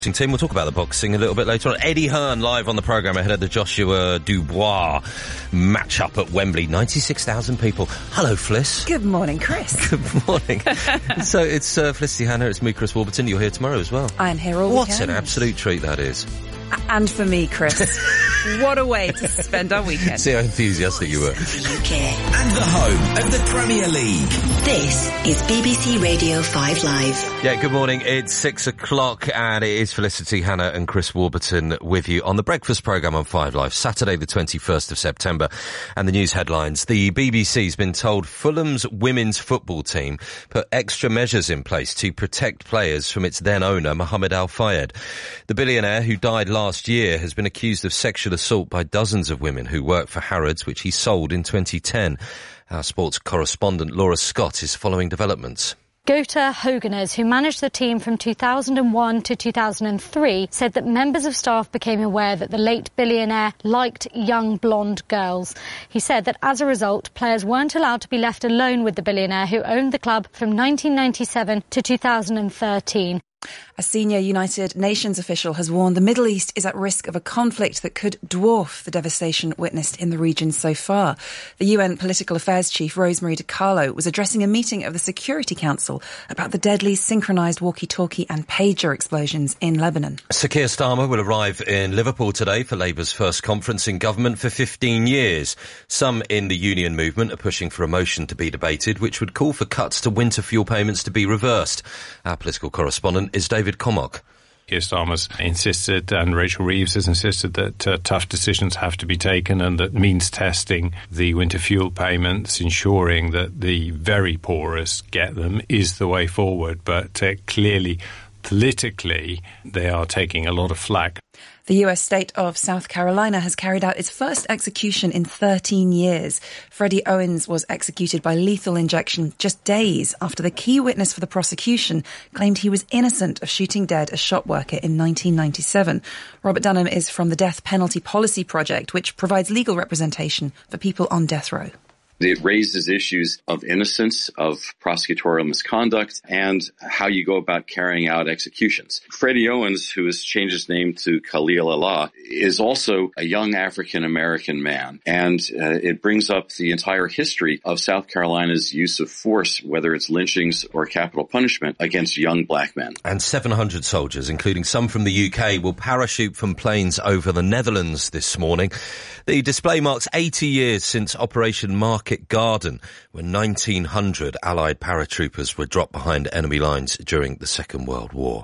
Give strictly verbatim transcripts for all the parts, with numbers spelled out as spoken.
Team. We'll talk about the boxing a little bit later on. Eddie Hearn live on the programme ahead of the Joshua Dubois match-up at Wembley. ninety-six thousand people. Hello, Fliss. Good morning, Chris. Good morning. So it's uh, Felicity Hannah, it's me, Chris Warburton. You're here tomorrow as well. I'm here all What weekend. an absolute treat that is. And for me, Chris. What a way to spend our weekend. See how enthusiastic you were. U K and the home of the Premier League. This is B B C Radio five Live. Yeah, good morning. It's six o'clock and it is Felicity Hannah and Chris Warburton with you on the breakfast programme on five Live, Saturday the twenty-first of September. And the news headlines. The B B C's been told Fulham's women's football team put extra measures in place to protect players from its then owner, Mohammed Al Fayed. The billionaire, who died last year, has been accused of sexual assault by dozens of women who work for Harrods, which he sold in twenty ten. Our sports correspondent Laura Scott is following developments. Gota Hoganes, who managed the team from two thousand one to two thousand three, said that members of staff became aware that the late billionaire liked young blonde girls. He said that as a result, players weren't allowed to be left alone with the billionaire who owned the club from nineteen ninety-seven to two thousand thirteen. A senior United Nations official has warned the Middle East is at risk of a conflict that could dwarf the devastation witnessed in the region so far. The U N Political Affairs Chief, Rosemary DiCarlo, was addressing a meeting of the Security Council about the deadly synchronised walkie-talkie and pager explosions in Lebanon. Sir Keir Starmer will arrive in Liverpool today for Labour's first conference in government for fifteen years. Some in the union movement are pushing for a motion to be debated, which would call for cuts to winter fuel payments to be reversed. Our political correspondent is David Commock. Keir Starmer's insisted, and Rachel Reeves has insisted, that uh, tough decisions have to be taken, and that means testing the winter fuel payments, ensuring that the very poorest get them, is the way forward. But uh, clearly, politically, they are taking a lot of flack. The U S state of South Carolina has carried out its first execution in thirteen years. Freddie Owens was executed by lethal injection just days after the key witness for the prosecution claimed he was innocent of shooting dead a shop worker in nineteen ninety-seven. Robert Dunham is from the Death Penalty Policy Project, which provides legal representation for people on death row. It raises issues of innocence, of prosecutorial misconduct, and how you go about carrying out executions. Freddie Owens, who has changed his name to Khalil Allah, is also a young African-American man. And uh, it brings up the entire history of South Carolina's use of force, whether it's lynchings or capital punishment, against young black men. And seven hundred soldiers, including some from the U K, will parachute from planes over the Netherlands this morning. The display marks eighty years since Operation Market Garden, when nineteen hundred Allied paratroopers were dropped behind enemy lines during the Second World War.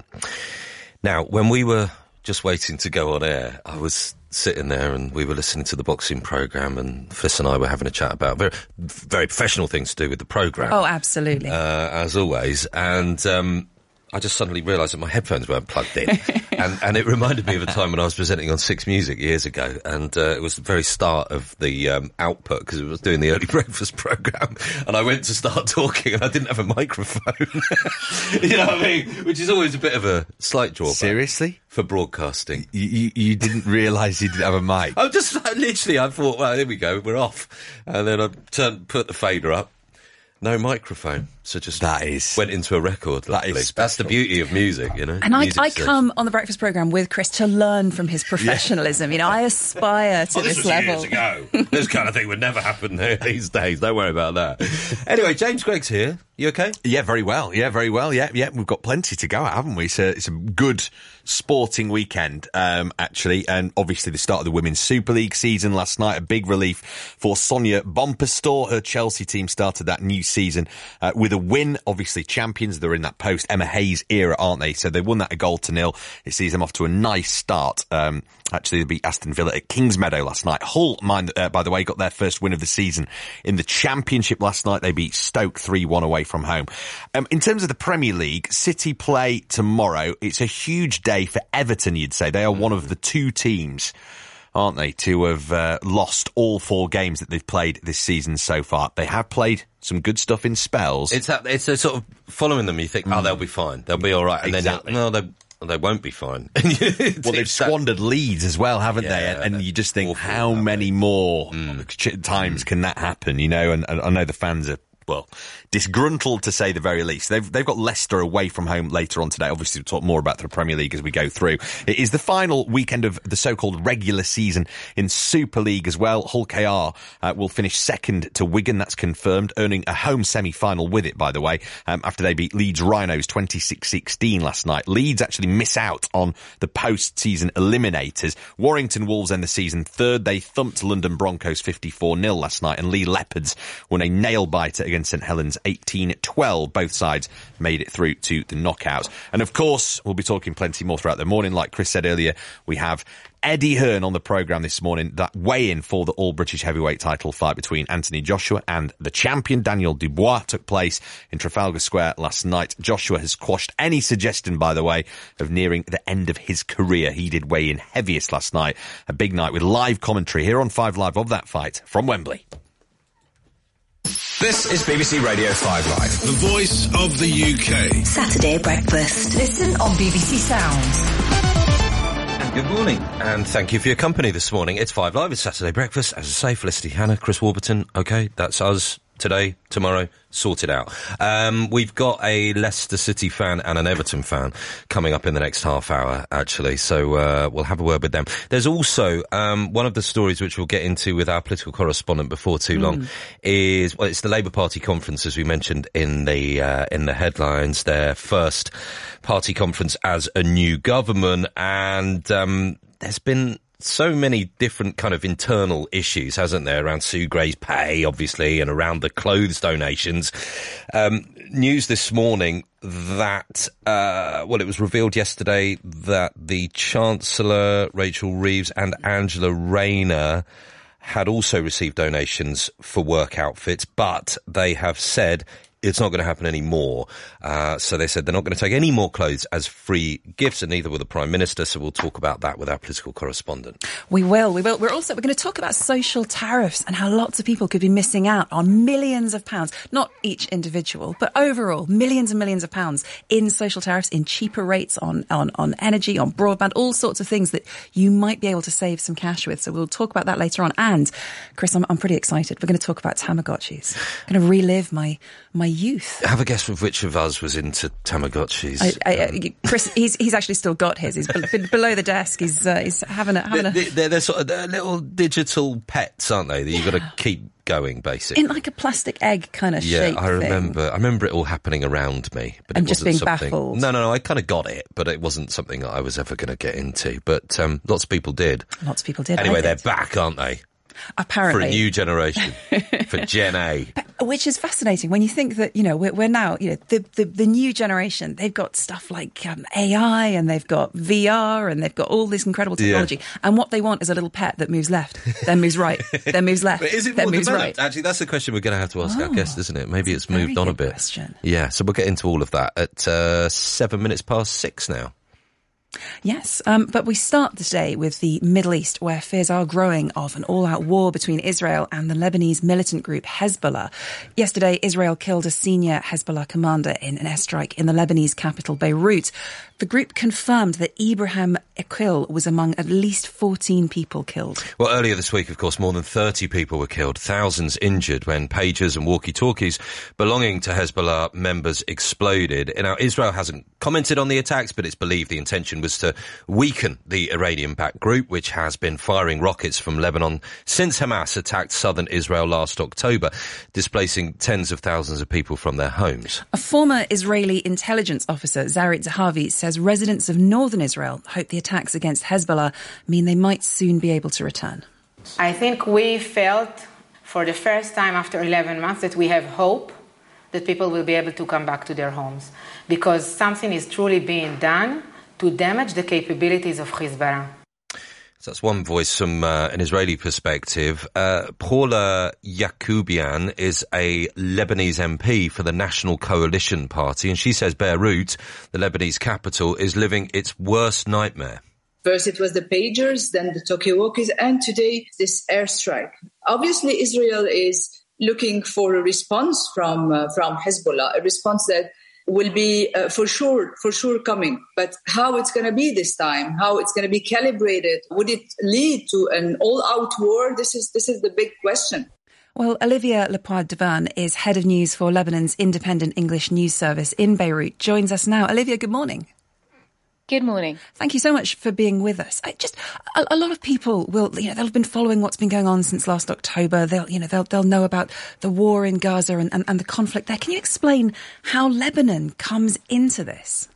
Now, when we were just waiting to go on air, I was sitting there and we were listening to the boxing programme, and Fliss and I were having a chat about very, very professional things to do with the programme. Oh, absolutely. Uh, as always. And um, I just suddenly realised that my headphones weren't plugged in. and, and it reminded me of a time when I was presenting on Six Music years ago. And uh, it was the very start of the um, output, because it was doing the early breakfast programme. And I went to start talking and I didn't have a microphone. You know what I mean? Which is always a bit of a slight drawback. Seriously? For broadcasting. You, you, you didn't realise you didn't have a mic? I just, literally, I thought, well, here we go, we're off. And then I turned, put the fader up. No microphone, so just that is went into a record. That is That's the beauty of music, you know. And I, Music I selection. come on the breakfast programme with Chris to learn from his professionalism. You know, I aspire to Oh, this this was level. years ago. This kind of thing would never happen these days. Don't worry about that. Anyway, James Gregg's here. You okay? Yeah, very well. Yeah, very well. Yeah, yeah. We've got plenty to go at, haven't we? So it's a good sporting weekend, um, actually. And obviously the start of the Women's Super League season last night. A big relief for Sonia Bomperstor. Her Chelsea team started that new season uh, with a win. Obviously champions. They're in that post-Emma Hayes era, aren't they? So they won that a goal to nil. It sees them off to a nice start. Um, actually, they beat Aston Villa at Kingsmeadow last night. Hull, mind, uh, by the way, got their first win of the season in the Championship last night. They beat Stoke three one away from home. Um, in terms of the Premier League, City play tomorrow. It's a huge day for Everton, you'd say. They are one of the two teams, aren't they, to have uh, lost all four games that they've played this season so far. They have played some good stuff in spells. It's that, it's a sort of following them, you think, mm. oh, they'll be fine. They'll be all right. And exactly. then, no, they they won't be fine. Well, they've squandered leads as well, haven't yeah, they? And, and you just think, how many more mm. times mm. can that happen, you know? And, and I know the fans are well, disgruntled to say the very least. They've they've got Leicester away from home later on today. Obviously, we'll talk more about the Premier League as we go through. It is the final weekend of the so-called regular season in Super League as well. Hull K R uh, will finish second to Wigan. That's confirmed, earning a home semi-final with it, by the way, um, after they beat Leeds Rhinos twenty-six sixteen last night. Leeds actually miss out on the post-season eliminators. Warrington Wolves end the season third. They thumped London Broncos fifty-four nil last night, and Lee Leopards won a nail-biter against St Helens eighteen twelve. Both sides made it through to the knockouts. And of course, we'll be talking plenty more throughout the morning. Like Chris said earlier, we have Eddie Hearn on the programme this morning, that weigh-in for the all-British heavyweight title fight between Anthony Joshua and the champion Daniel Dubois took place in Trafalgar Square last night. Joshua has quashed any suggestion, by the way, of nearing the end of his career. He did weigh in heaviest last night. A big night with live commentary here on five Live of that fight from Wembley. This is B B C Radio five Live. The voice of the U K. Saturday breakfast. Listen on B B C Sounds. Good morning, and thank you for your company this morning. It's five Live, it's Saturday breakfast. As I say, Felicity Hannah, Chris Warburton. Okay, that's us today, tomorrow, sorted out. Um, we've got a Leicester City fan and an Everton fan coming up in the next half hour, actually, so uh, we'll have a word with them. There's also um, one of the stories which we'll get into with our political correspondent before too long mm. is, well, it's the Labour Party conference, as we mentioned in the uh, in the headlines, their first party conference as a new government, and um, there's been so many different kind of internal issues, hasn't there, around Sue Gray's pay, obviously, and around the clothes donations. Um, news this morning that, uh, well, it was revealed yesterday that the Chancellor, Rachel Reeves, and Angela Rayner had also received donations for work outfits, but they have said it's not going to happen anymore. Uh, so they said they're not going to take any more clothes as free gifts, and neither will the Prime Minister. So we'll talk about that with our political correspondent. We will. We will. We're also we're going to talk about social tariffs and how lots of people could be missing out on millions of pounds, not each individual, but overall millions and millions of pounds in social tariffs, in cheaper rates on on on energy, on broadband, all sorts of things that you might be able to save some cash with. So we'll talk about that later on. And Chris, I'm, I'm pretty excited. We're going to talk about Tamagotchis. I'm going to relive my my youth. Have a guess of which of us was into Tamagotchis. I, I, um, Chris, he's he's actually still got his. He's be- below the desk. He's uh, he's having a having they're, a. They're, they're sort of they're little digital pets, aren't they? That you've got to keep going, basically. In like a plastic egg kind of yeah, shape. Yeah, I remember. Thing. I remember it all happening around me, but and it just wasn't being something. Baffled. No, no, no. I kind of got it, but it wasn't something that I was ever going to get into. But um, lots of people did. Lots of people did. Anyway, did. they're back, aren't they? Apparently. For a new generation, for Gen A. But, which is fascinating when you think that, you know, we're, we're now, you know, the, the, the new generation, they've got stuff like um, A I and they've got V R and they've got all this incredible technology. Yeah. And what they want is a little pet that moves left, then moves right, then moves left, but is it then more moves developed? right. Actually, that's the question we're going to have to ask oh, our guest, isn't it? Maybe it's a moved on a bit. Question. Yeah, so we'll get into all of that at uh, seven minutes past six now. Yes, um, but we start the day with the Middle East, where fears are growing of an all-out war between Israel and the Lebanese militant group Hezbollah. Yesterday, Israel killed a senior Hezbollah commander in an airstrike in the Lebanese capital, Beirut. The group confirmed that Ibrahim Aqil was among at least fourteen people killed. Well, earlier this week, of course, more than thirty people were killed, thousands injured when pagers and walkie-talkies belonging to Hezbollah members exploded. Now, Israel hasn't commented on the attacks, but it's believed the intention was to weaken the Iranian-backed group, which has been firing rockets from Lebanon since Hamas attacked southern Israel last October, displacing tens of thousands of people from their homes. A former Israeli intelligence officer, Zarit Zahavi, says residents of northern Israel hope the attacks against Hezbollah mean they might soon be able to return. I think we felt for the first time after eleven months that we have hope that people will be able to come back to their homes, because something is truly being done to damage the capabilities of Hezbollah. So that's one voice from uh, an Israeli perspective. Uh, Paula Yakubian is a Lebanese M P for the National Coalition Party, and she says Beirut, the Lebanese capital, is living its worst nightmare. First it was the pagers, then the talkie-walkies, and today this airstrike. Obviously, Israel is looking for a response from uh, from Hezbollah, a response that will be uh, for sure, for sure coming. But how it's going to be this time, how it's going to be calibrated, would it lead to an all-out war? This is this is the big question. Well, Olivia Lepoide-Deverne is head of news for Lebanon's independent English news service in Beirut. Joins us now. Olivia, good morning. Good morning. Thank you so much for being with us. I just a, a lot of people will, you know, they'll have been following what's been going on since last October. They'll, you know, they'll they'll know about the war in Gaza and, and, and the conflict there. Can you explain how Lebanon comes into this?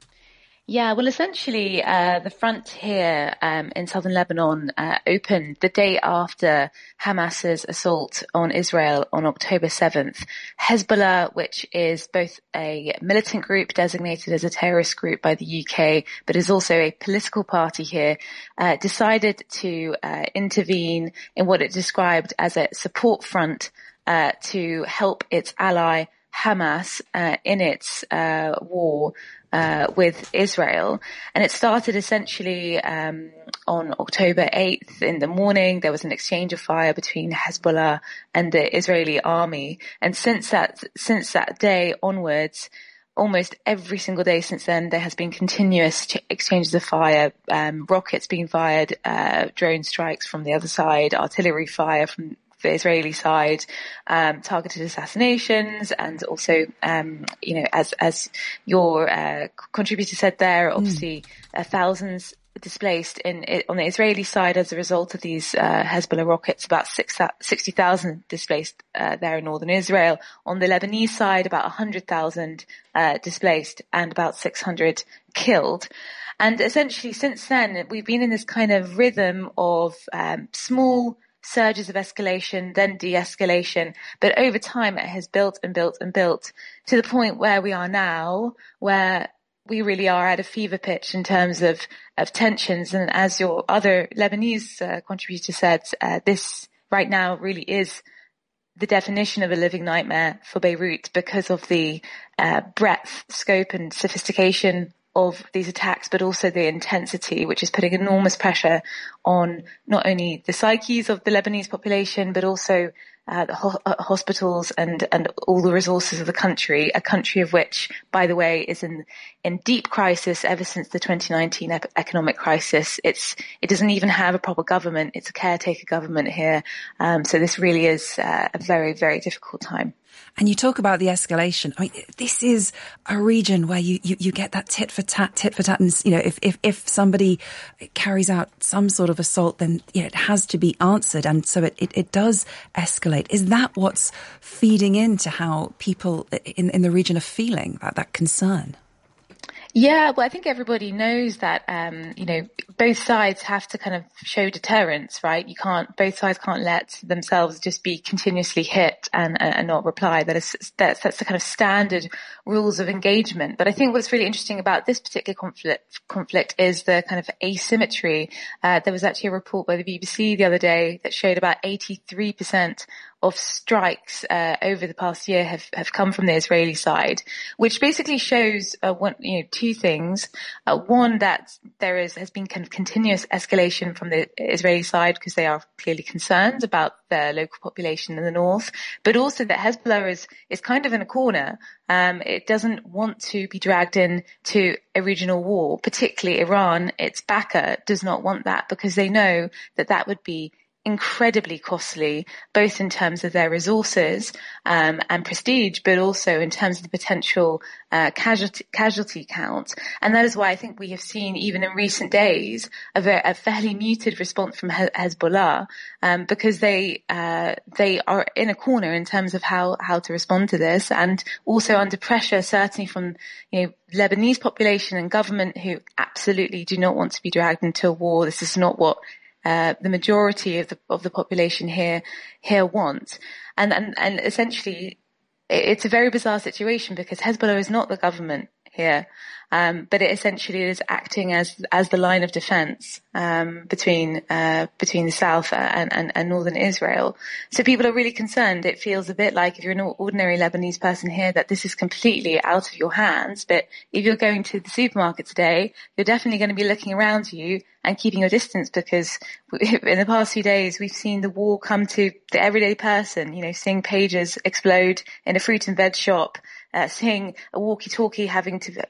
Yeah, well, essentially, uh, the front here um, in southern Lebanon uh, opened the day after Hamas's assault on Israel on October seventh. Hezbollah, which is both a militant group designated as a terrorist group by the U K, but is also a political party here, uh, decided to uh, intervene in what it described as a support front uh, to help its ally Hamas uh, in its uh, war Uh, with Israel. And it started essentially um, on October eighth in the morning. There was an exchange of fire between Hezbollah and the Israeli army. And since that, since that day onwards, almost every single day since then, there has been continuous ch- exchanges of fire, um, rockets being fired, uh, drone strikes from the other side, artillery fire from the Israeli side, um, targeted assassinations, and also, um, you know, as as your uh, contributor said there, obviously mm. uh, thousands displaced in on the Israeli side as a result of these uh, Hezbollah rockets. About six, sixty thousand displaced uh, there in northern Israel. On the Lebanese side, about one hundred thousand uh, displaced and about six hundred killed. And essentially, since then, we've been in this kind of rhythm of um, small surges of escalation, then de-escalation. But over time, it has built and built and built to the point where we are now, where we really are at a fever pitch in terms of, of tensions. And as your other Lebanese uh, contributor said, uh, this right now really is the definition of a living nightmare for Beirut because of the uh, breadth, scope and sophistication of these attacks, but also the intensity, which is putting enormous pressure on not only the psyches of the Lebanese population, but also uh, the ho- uh, hospitals and, and all the resources of the country, a country of which, by the way, is in, in deep crisis ever since the twenty nineteen ep- economic crisis. It's, it doesn't even have a proper government. It's a caretaker government here. Um, so this really is uh, a very, very difficult time. And you talk about the escalation. I mean, this is a region where you, you, you get that tit for tat, tit for tat. And, you know, if, if, if somebody carries out some sort of assault, then, you know, it has to be answered. And so it, it, it does escalate. Is that what's feeding into how people in, in the region are feeling, that, that concern? Yeah, well, I think everybody knows that, um, you know, both sides have to kind of show deterrence, right? You can't, both sides can't let themselves just be continuously hit and, and not reply. That is, that's, that's the kind of standard rules of engagement. But I think what's really interesting about this particular conflict, conflict is the kind of asymmetry. Uh, there was actually a report by the B B C the other day that showed about eighty-three percent of strikes uh, over the past year have, have come from the Israeli side, which basically shows uh, one, you know, two things. Uh, one, that there is has been kind of continuous escalation from the Israeli side because they are clearly concerned about their local population in the north, but also that Hezbollah is is kind of in a corner. Um, it doesn't want to be dragged in to a regional war, particularly Iran. Its backer does not want that because they know that that would be incredibly costly, both in terms of their resources um, and prestige, but also in terms of the potential uh, casualty, casualty count. And that is why I think we have seen, even in recent days, a, very, a fairly muted response from He- Hezbollah, um, because they uh, they are in a corner in terms of how how to respond to this, and also under pressure, certainly from you know Lebanese population and government, who absolutely do not want to be dragged into a war. This is not what Uh, the majority of the of the population here here want, and and and essentially, it's a very bizarre situation because Hezbollah is not the government here, um, but it essentially is acting as as the line of defence um, between uh, between the south and, and and northern Israel. So people are really concerned. It feels a bit like, if you're an ordinary Lebanese person here, that this is completely out of your hands. But if you're going to the supermarket today, you're definitely going to be looking around you and keeping your distance, because in the past few days, we've seen the war come to the everyday person, you know, seeing pages explode in a fruit and veg shop, uh, seeing a walkie-talkie having to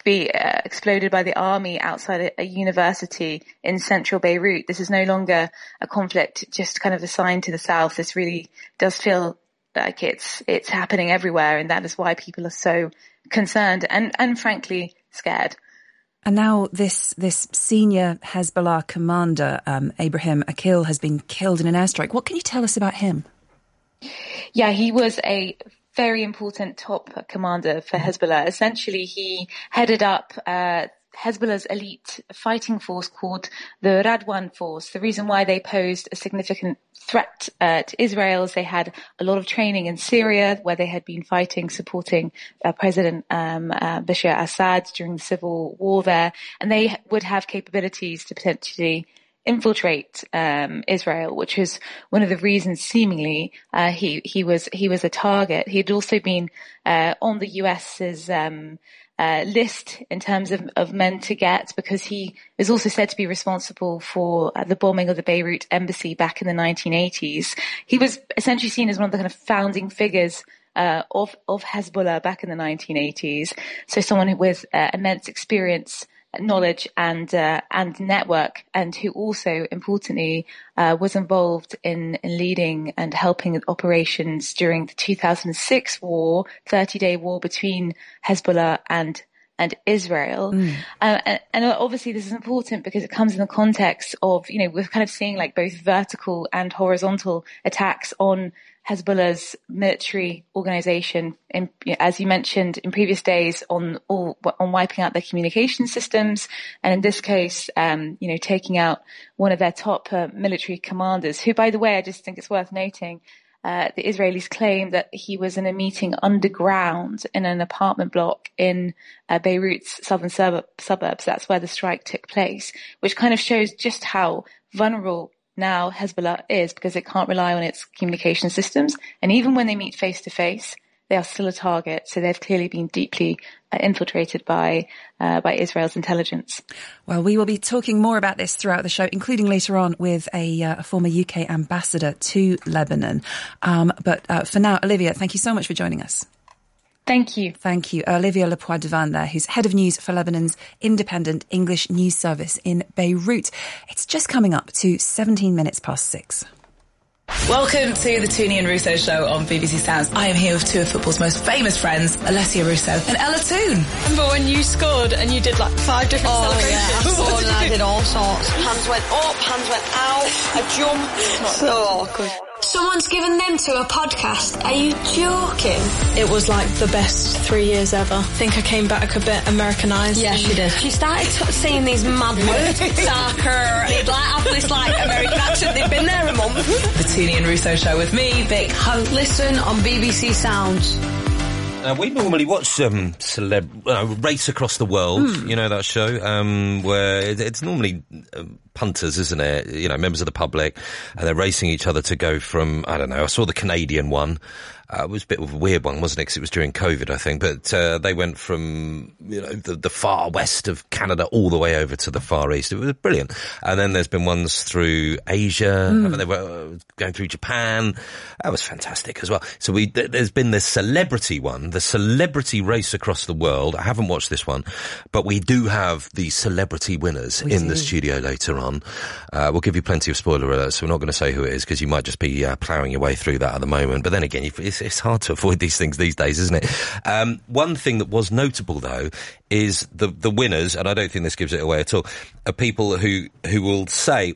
be uh, exploded by the army outside a, a university in central Beirut. This is no longer a conflict just kind of assigned to the south. This really does feel like it's it's happening everywhere, and that is why people are so concerned and, and frankly scared. And now this this senior Hezbollah commander, um, Ibrahim Akil, has been killed in an airstrike. What can you tell us about him? Yeah, he was a very important top commander for Hezbollah. Essentially, he headed up uh, Hezbollah's elite fighting force called the Radwan Force. The reason why they posed a significant threat uh, to Israel is they had a lot of training in Syria, where they had been fighting, supporting uh, President um, uh, Bashar Assad during the civil war there, and they would have capabilities to potentially infiltrate um, Israel, which is one of the reasons, seemingly, uh, he he was he was a target. He had also been uh, on the US's um, uh, list in terms of, of men to get, because he is also said to be responsible for uh, the bombing of the Beirut embassy back in the nineteen eighties. He was essentially seen as one of the kind of founding figures uh, of of Hezbollah back in the nineteen eighties. So someone with uh, immense experience, knowledge and uh, and network, and who also importantly uh, was involved in, in leading and helping operations during the two thousand six war, thirty-day war between Hezbollah and and Israel. Mm. Uh, and, and obviously this is important because it comes in the context of, you know, we're kind of seeing like both vertical and horizontal attacks on Hezbollah's military organization, in, as you mentioned in previous days, on all, on wiping out their communication systems, and in this case, um, you know, taking out one of their top uh, military commanders, who, by the way, I just think it's worth noting, uh, the Israelis claim that he was in a meeting underground in an apartment block in uh, Beirut's southern suburb, suburbs. That's where the strike took place, which kind of shows just how vulnerable now Hezbollah is, because it can't rely on its communication systems. And even when they meet face to face, they are still a target. So they've clearly been deeply uh, infiltrated by uh, by Israel's intelligence. Well, we will be talking more about this throughout the show, including later on with a, uh, a former U K ambassador to Lebanon. Um, but uh, for now, Olivia, thank you so much for joining us. Thank you. Thank you. Olivia Lepoix-Devan there, who's head of news for Lebanon's independent English news service in Beirut. It's just coming up to seventeen minutes past six. Welcome to the Toonie and Russo show on B B C Sounds. I am here with two of football's most famous friends, Alessia Russo and Ella Toone. Remember when you scored and you did like five different oh, celebrations? Yeah, I scored and I did all sorts. Hands went up, hands went out, I jumped. So awkward. Someone's given them to a podcast. Are you joking? It was like the best three years ever. I think I came back a bit Americanised. Yeah, she did. She started t- saying these mad words. Soccer. They'd like have this like American accent. They've been there a month. The Toonie and Russo show with me, Vic Hope. Listen on B B C Sounds. Uh, we normally watch um, celeb uh, Race Across the World, mm. you know that show, um, where it, it's normally uh, punters, isn't it? You know, members of the public, and they're racing each other to go from, I don't know, I saw the Canadian one. Uh, it was a bit of a weird one, wasn't it? Because it was during COVID, I think. But uh, they went from, you know, the, the far west of Canada all the way over to the far east. It was brilliant. And then there's been ones through Asia. Mm. They were going through Japan. That was fantastic as well. So we th- there's been the celebrity one, the celebrity race across the world. I haven't watched this one, but we do have the celebrity winners we in do. the studio later on. Uh, we'll give you plenty of spoiler alerts, so we're not going to say who it is because you might just be uh, ploughing your way through that at the moment. But then again, you've, it's It's hard to avoid these things these days, isn't it? Um, one thing that was notable, though, is the the winners, and I don't think this gives it away at all, are people who, who will say,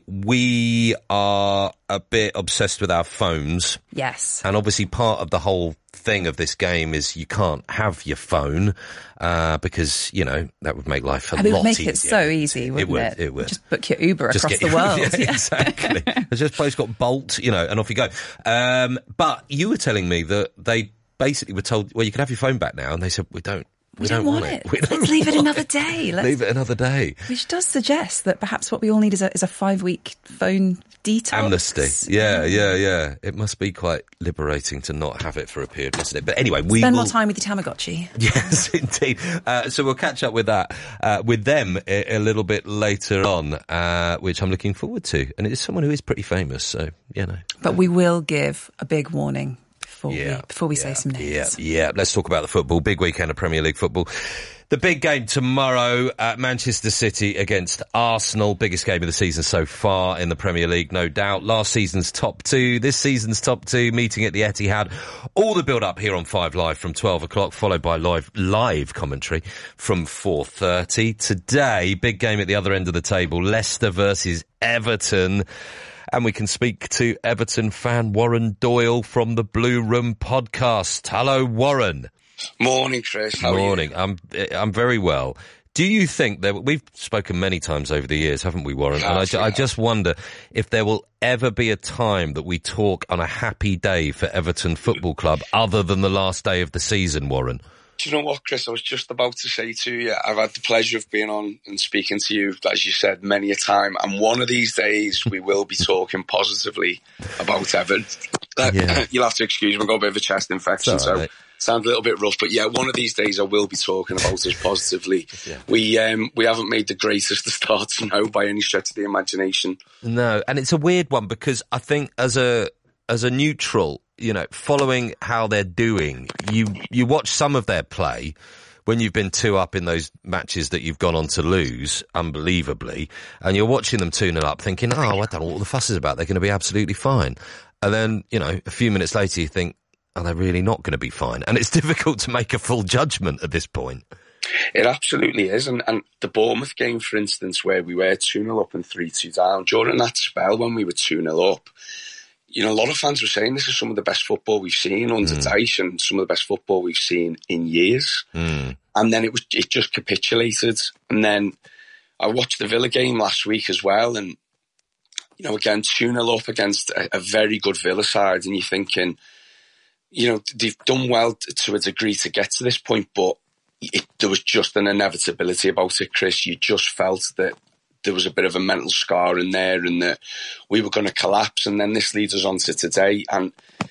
we are a bit obsessed with our phones. Yes. And obviously part of the whole thing of this game is you can't have your phone uh, because, you know, that would make life a I mean, lot it would make easier. it so easy, wouldn't it? Would, it? it would. Just book your Uber Just across get, the world. Yeah, yeah. Exactly. There's just a place got Bolt, you know, and off you go. Um, but you were telling me that they basically were told, well, you can have your phone back now, and they said, we don't. We, we don't, don't want, want it. it. We don't Let's leave it want another it. day. Let's, leave it another day. Which does suggest that perhaps what we all need is a, is a five-week phone detox. Amnesty. Yeah, yeah, yeah. It must be quite liberating to not have it for a period, mustn't it? But anyway, we Spend will... more time with your Tamagotchi. Yes, indeed. Uh, so we'll catch up with that, uh, with them a, a little bit later on, uh, which I'm looking forward to. And it's someone who is pretty famous, so, you know. But we will give a big warning before yeah, we before we yeah, say some names. Yeah, yeah. Let's talk about the football. Big weekend of Premier League football. The big game tomorrow at Manchester City against Arsenal. Biggest game of the season so far in the Premier League, no doubt. Last season's top two, this season's top two, meeting at the Etihad. All the build-up here on Five Live from twelve o'clock, followed by live live commentary from four thirty. Today, big game at the other end of the table, Leicester versus Everton. And we can speak to Everton fan Warren Doyle from the Blue Room podcast. Hello, Warren. Morning, Chris. How Morning. are you? I'm I'm very well. Do you think that we've spoken many times over the years, haven't we, Warren? And I, I just wonder if there will ever be a time that we talk on a happy day for Everton Football Club, other than the last day of the season, Warren. Do you know what, Chris? I was just about to say to you, I've had the pleasure of being on and speaking to you, as you said, many a time. And one of these days, we will be talking positively about Everton. Yeah. You'll have to excuse me, I've got a bit of a chest infection, so it sounds a little bit rough. But yeah, one of these days I will be talking about us positively. Yeah. We um, we haven't made the greatest of starts, no, by any stretch of the imagination. No, and it's a weird one because I think as a as a neutral, you know, following how they're doing, you you watch some of their play when you've been two up in those matches that you've gone on to lose, unbelievably, and you're watching them two nil up thinking, oh, I don't know what the fuss is about, they're going to be absolutely fine. And then, you know, a few minutes later you think, are they really not going to be fine? And it's difficult to make a full judgment at this point. It absolutely is. And, and the Bournemouth game, for instance, where we were two nil up and three two down, during that spell when we were two nil up, you know, a lot of fans were saying this is some of the best football we've seen under mm. Dyche and some of the best football we've seen in years. Mm. And then it was it just capitulated. And then I watched the Villa game last week as well. And, you know, again, two nil up against a, a very good Villa side. And you're thinking, you know, they've done well to a degree to get to this point, but it, there was just an inevitability about it, Chris. You just felt that there was a bit of a mental scar in there and that we were going to collapse. And then this leads us on to today. And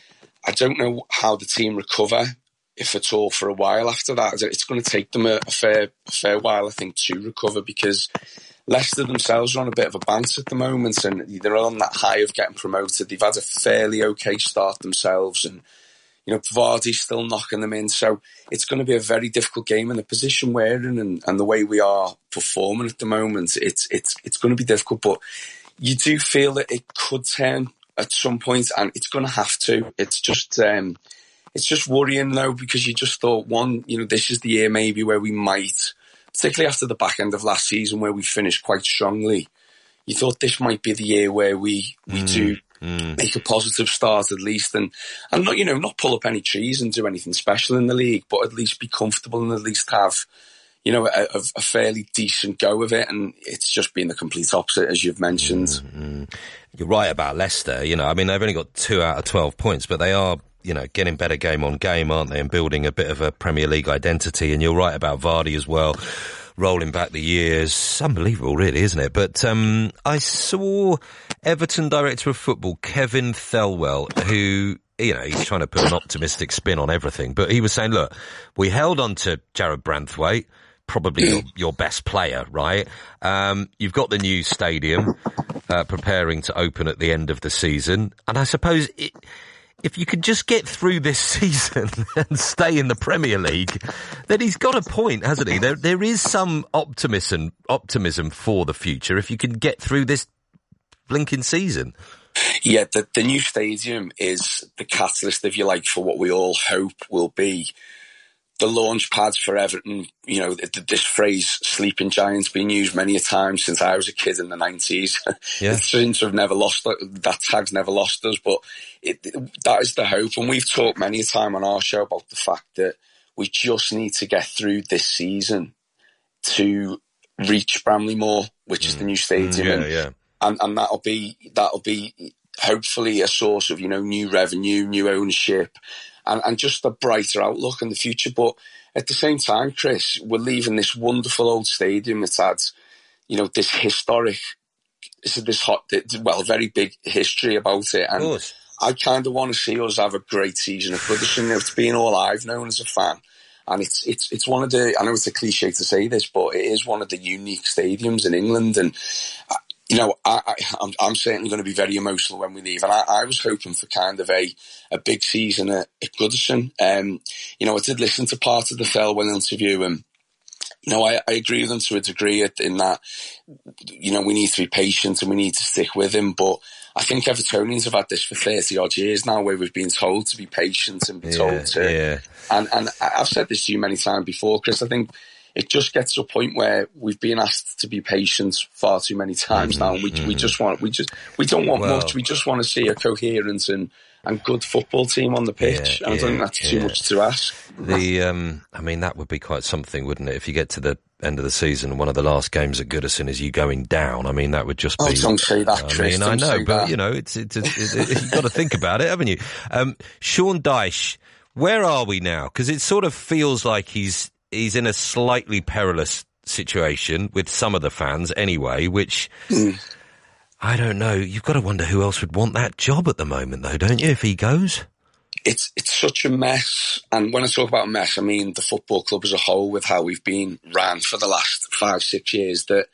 I don't know how the team recover, if at all, for a while after that. It's going to take them a, a fair a fair while, I think, to recover, because Leicester themselves are on a bit of a bounce at the moment and they're on that high of getting promoted. They've had a fairly okay start themselves and, you know, Vardy's still knocking them in. So it's going to be a very difficult game, in the position we're in and, and the way we are performing at the moment. It's, it's, it's going to be difficult, but you do feel that it could turn at some point, and it's going to have to. It's just, um, it's just worrying though, because you just thought, one, you know, this is the year maybe where we might, particularly after the back end of last season where we finished quite strongly, you thought this might be the year where we, we mm. do Mm. make a positive start at least, and and not, you know, not pull up any trees and do anything special in the league, but at least be comfortable and at least have, you know, a, a fairly decent go of it. And it's just been the complete opposite, as you've mentioned. Mm-hmm. You're right about Leicester. You know, I mean, they've only got two out of twelve points, but they are, you know, getting better game on game, aren't they, and building a bit of a Premier League identity. And you're right about Vardy as well, rolling back the years. Unbelievable, really, isn't it? But um, I saw Everton Director of Football, Kevin Thelwell, who, you know, he's trying to put an optimistic spin on everything, but he was saying, look, we held on to Jared Branthwaite, probably your, your best player, right? Um, you've got the new stadium uh, preparing to open at the end of the season, and I suppose it, if you could just get through this season and stay in the Premier League, then he's got a point, hasn't he? There, there is some optimism, optimism for the future if you can get through this blinking season. Yeah, the, the new stadium is the catalyst, if you like, for what we all hope will be the launch pads for Everton. You know, this phrase "sleeping giants" been used many a time since I was a kid in the nineties. Yeah. It seems to have never lost, that tag's never lost us, but it, that is the hope. And we've talked many a time on our show about the fact that we just need to get through this season to reach Bramley-Moore, which mm. is the new stadium. Mm, yeah, and, yeah. and, and that'll be, that'll be hopefully a source of, you know, new revenue, new ownership, and, and just a brighter outlook in the future. But at the same time, Chris, we're leaving this wonderful old stadium that's had, you know, this historic, this hot, well, very big history about it. And I kind of want to see us have a great season of Goodison. It's been all I've known as a fan. And it's, it's, it's one of the, I know it's a cliche to say this, but it is one of the unique stadiums in England. And you know, I, I, I'm, I'm certainly going to be very emotional when we leave. And I, I was hoping for kind of a, a big season at, at Goodison. Um, you know, I did listen to part of the farewell interview, and, you know, I, I agree with them to a degree in that, you know, we need to be patient and we need to stick with him. But I think Evertonians have had this for thirty odd years now, where we've been told to be patient and be yeah, told to. Yeah. And, and I've said this to you many times before, Chris. I think it just gets to a point where we've been asked to be patient far too many times mm-hmm, now. And we, mm-hmm. we just want, we just, we don't want well, much. We just want to see a coherent and, and good football team on the pitch. Yeah, I don't yeah, think that's yeah. too much to ask. The, um, I mean, that would be quite something, wouldn't it? If you get to the end of the season and one of the last games at Goodison is you going down, I mean, that would just be... Oh, don't say that, Chris. I mean, don't I know, but, that. you know, it's, it's, it's, it's you've got to think about it, haven't you? Um, Sean Dyche, where are we now? Because it sort of feels like he's, he's in a slightly perilous situation with some of the fans anyway, which... Mm. I don't know. You've got to wonder who else would want that job at the moment, though, don't you, if he goes? It's it's such a mess. And when I talk about a mess, I mean the football club as a whole, with how we've been ran for the last five, six years, that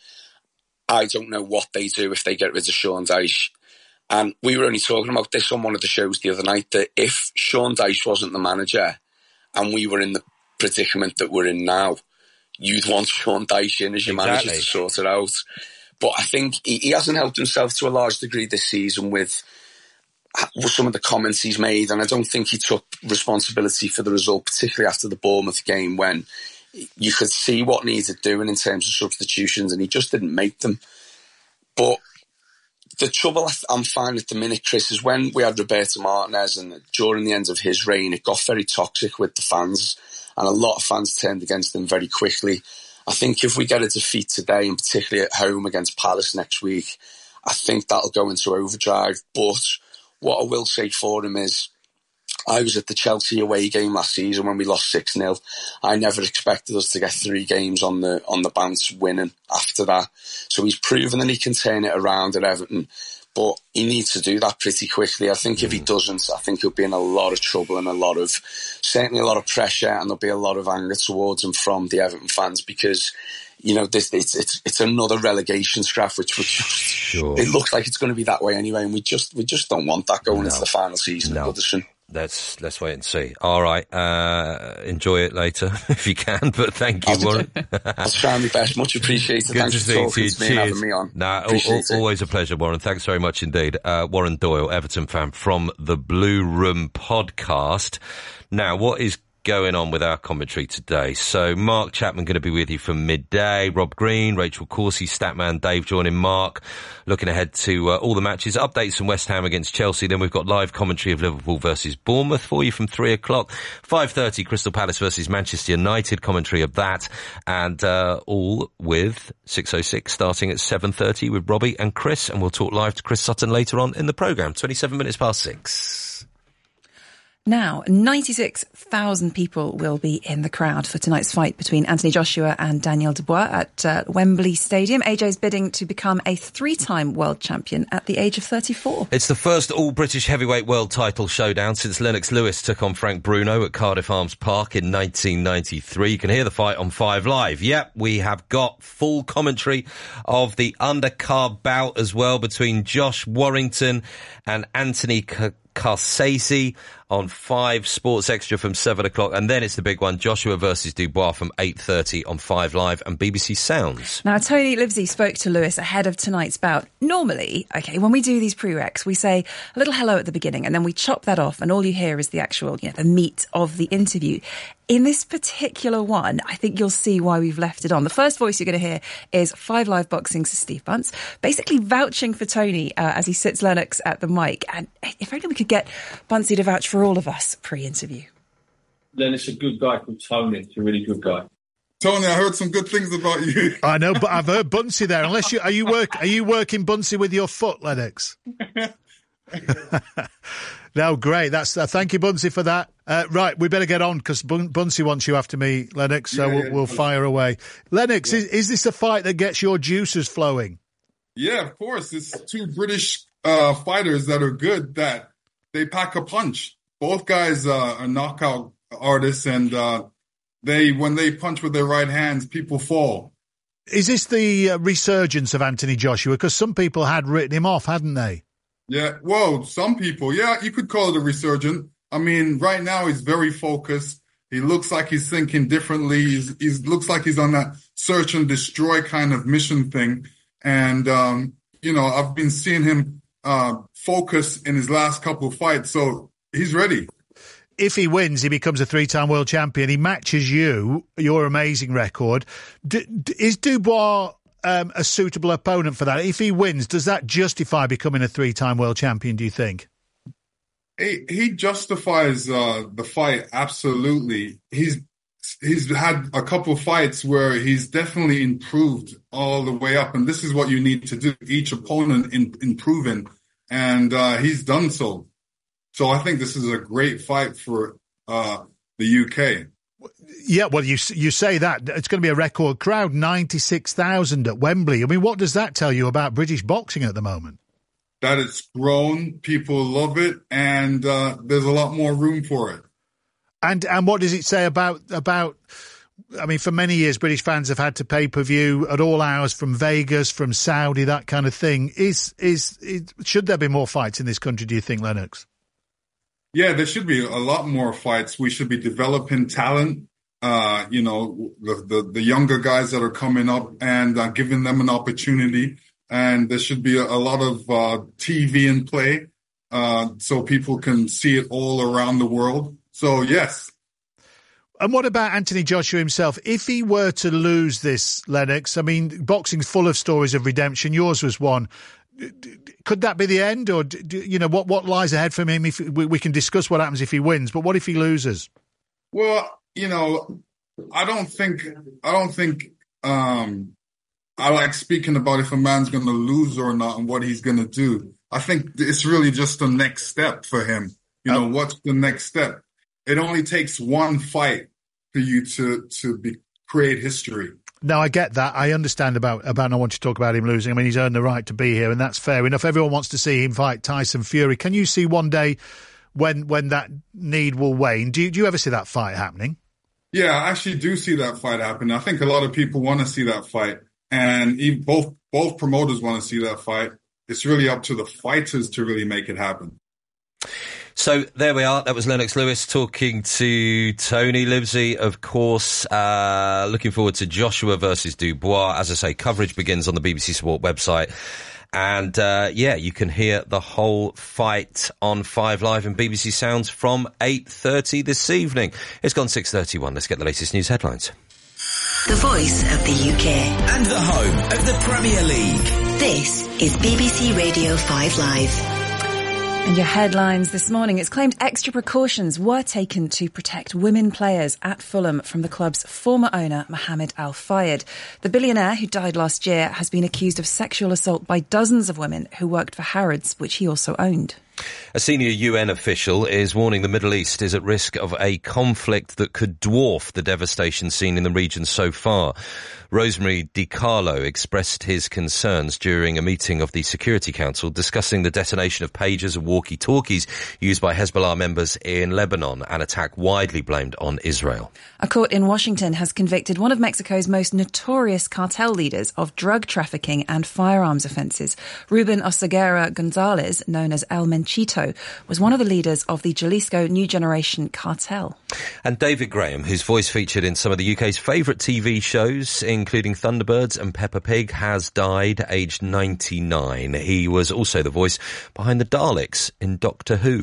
I don't know what they do if they get rid of Sean Dyche. And we were only talking about this on one of the shows the other night, that if Sean Dyche wasn't the manager and we were in the predicament that we're in now, you'd want Sean Dyche in as your exactly. manager to sort it out. But I think he, he hasn't helped himself to a large degree this season with, with some of the comments he's made. And I don't think he took responsibility for the result, particularly after the Bournemouth game, when you could see what needed doing in terms of substitutions, and he just didn't make them. But the trouble I'm finding at the minute, Chris, is when we had Roberto Martinez, and during the end of his reign, it got very toxic with the fans, and a lot of fans turned against him very quickly. I think if we get a defeat today, and particularly at home against Palace next week, I think that'll go into overdrive. But what I will say for him is, I was at the Chelsea away game last season when we lost six nil. I never expected us to get three games on the on the bounce winning after that. So he's proven that he can turn it around at Everton. But he needs to do that pretty quickly. I think if he doesn't, I think he'll be in a lot of trouble and a lot of, certainly a lot of pressure, and there'll be a lot of anger towards him from the Everton fans, because, you know, this it's it's, it's another relegation scrap, which, which sure. it looks like it's going to be that way anyway, and we just we just don't want that going no. into the final season no. of Goodison. Let's let's wait and see. All right, uh, enjoy it later if you can. But thank you, I'll, Warren. I'll try my best. Much appreciated. Good Thanks to for talking you. to me Cheers. and having me on. Nah, al- al- always a pleasure, Warren. Thanks very much indeed. Uh, Warren Doyle, Everton fan from the Blue Room podcast. Now, what is going on with our commentary today? So Mark Chapman going to be with you from midday, Rob Green, Rachel Coursey, Statman Dave joining Mark, looking ahead to uh, all the matches, updates from West Ham against Chelsea. Then we've got live commentary of Liverpool versus Bournemouth for you from three o'clock, five thirty Crystal Palace versus Manchester United, commentary of that, and uh, all with six oh six starting at seven thirty with Robbie and Chris, and we'll talk live to Chris Sutton later on in the programme. twenty-seven minutes past six. Now, ninety-six thousand people will be in the crowd for tonight's fight between Anthony Joshua and Daniel Dubois at uh, Wembley Stadium. A J's bidding to become a three-time world champion at the age of thirty-four. It's the first all-British heavyweight world title showdown since Lennox Lewis took on Frank Bruno at Cardiff Arms Park in nineteen ninety-three. You can hear the fight on Five Live. Yep, we have got full commentary of the undercard bout as well between Josh Warrington and Anthony C- Carsesi on Five Sports Extra from seven o'clock, and then it's the big one, Joshua versus Dubois from eight thirty on Five Live and B B C Sounds. Now, Tony Livesey spoke to Lewis ahead of tonight's bout. Normally, okay, when we do these prereqs, we say a little hello at the beginning, and then we chop that off, and all you hear is the actual, you know, the meat of the interview. In this particular one, I think you'll see why we've left it on. The first voice you're going to hear is Five Live Boxing's Steve Bunce, basically vouching for Tony uh, as he sits Lennox at the mic. And if only we could get Buncey to vouch for all of us pre-interview. Lennox, a good guy called Tony. He's a really good guy. Tony, I heard some good things about you. I know, but I've heard Buncey there. Unless you are you work are you working Buncey with your foot, Lennox? No, great. That's uh, thank you, Buncey, for that. Uh, right, we better get on because Bun- Buncey wants you after me, Lennox. So yeah, we'll, yeah, we'll fire away. Lennox, yeah. is, is this a fight that gets your juices flowing? Yeah, of course. It's two British uh, fighters that are good. That they pack a punch. Both guys uh, are knockout artists, and uh, they when they punch with their right hands, people fall. Is this the uh, resurgence of Anthony Joshua? Because some people had written him off, hadn't they? Yeah, well, some people, yeah, you could call it a resurgence. I mean, right now he's very focused. He looks like he's thinking differently. He's, he's looks like he's on that search and destroy kind of mission thing. And, um, you know, I've been seeing him uh, focus in his last couple of fights, so he's ready. If he wins, he becomes a three-time world champion. He matches you, your amazing record. D- d- is Dubois um, a suitable opponent for that? If he wins, does that justify becoming a three-time world champion, do you think? He, he justifies uh, the fight, absolutely. He's he's had a couple of fights where he's definitely improved all the way up, and this is what you need to do, each opponent in, improving, and uh, he's done so. So I think this is a great fight for uh, the U K. Yeah, well, you you say that. It's going to be a record crowd, ninety-six thousand at Wembley. I mean, what does that tell you about British boxing at the moment? That it's grown, people love it, and uh, there's a lot more room for it. And and what does it say about, about, I mean, for many years, British fans have had to pay-per-view at all hours from Vegas, from Saudi, that kind of thing. Is, is, is should there be more fights in this country, do you think, Lennox? Yeah, there should be a lot more fights. We should be developing talent, uh, you know, the, the, the younger guys that are coming up and uh, giving them an opportunity. And there should be a, a lot of uh, T V in play uh, so people can see it all around the world. So, yes. And what about Anthony Joshua himself? If he were to lose this, Lennox, I mean, boxing's full of stories of redemption. Yours was one. Could that be the end, or do, you know what what lies ahead for him? If we, we can discuss what happens if he wins, but what if he loses? Well, you know, I don't think I don't think um, I like speaking about if a man's going to lose or not and what he's going to do. I think it's really just the next step for him. You know, oh. What's the next step? It only takes one fight for you to to be, create history. No, I get that. I understand about, about I want to talk about him losing. I mean, he's earned the right to be here, and that's fair enough. Everyone wants to see him fight Tyson Fury. Can you see one day when when that need will wane? Do you, do you ever see that fight happening? Yeah, I actually do see that fight happening. I think a lot of people want to see that fight, and even both both promoters want to see that fight. It's really up to the fighters to really make it happen. So there we are. That was Lennox Lewis talking to Tony Livesey, of course. Uh, looking forward to Joshua versus Dubois. As I say, coverage begins on the B B C Sport website. And, uh, yeah, you can hear the whole fight on Five Live and B B C Sounds from eight thirty this evening. It's gone six thirty-one. Let's get the latest news headlines. The voice of the U K. And the home of the Premier League. This is B B C Radio five Live. And your headlines this morning. It's claimed extra precautions were taken to protect women players at Fulham from the club's former owner, Mohammed Al Fayed. The billionaire, who died last year, has been accused of sexual assault by dozens of women who worked for Harrods, which he also owned. A senior U N official is warning the Middle East is at risk of a conflict that could dwarf the devastation seen in the region so far. Rosemary DiCarlo expressed his concerns during a meeting of the Security Council discussing the detonation of pagers and walkie-talkies used by Hezbollah members in Lebanon, an attack widely blamed on Israel. A court in Washington has convicted one of Mexico's most notorious cartel leaders of drug trafficking and firearms offences. Ruben Oseguera Gonzalez, known as El Menchito, was one of the leaders of the Jalisco New Generation cartel. And David Graham, whose voice featured in some of the U K's favourite T V shows, including Thunderbirds and Peppa Pig, has died aged ninety-nine. He was also the voice behind the Daleks in Doctor Who.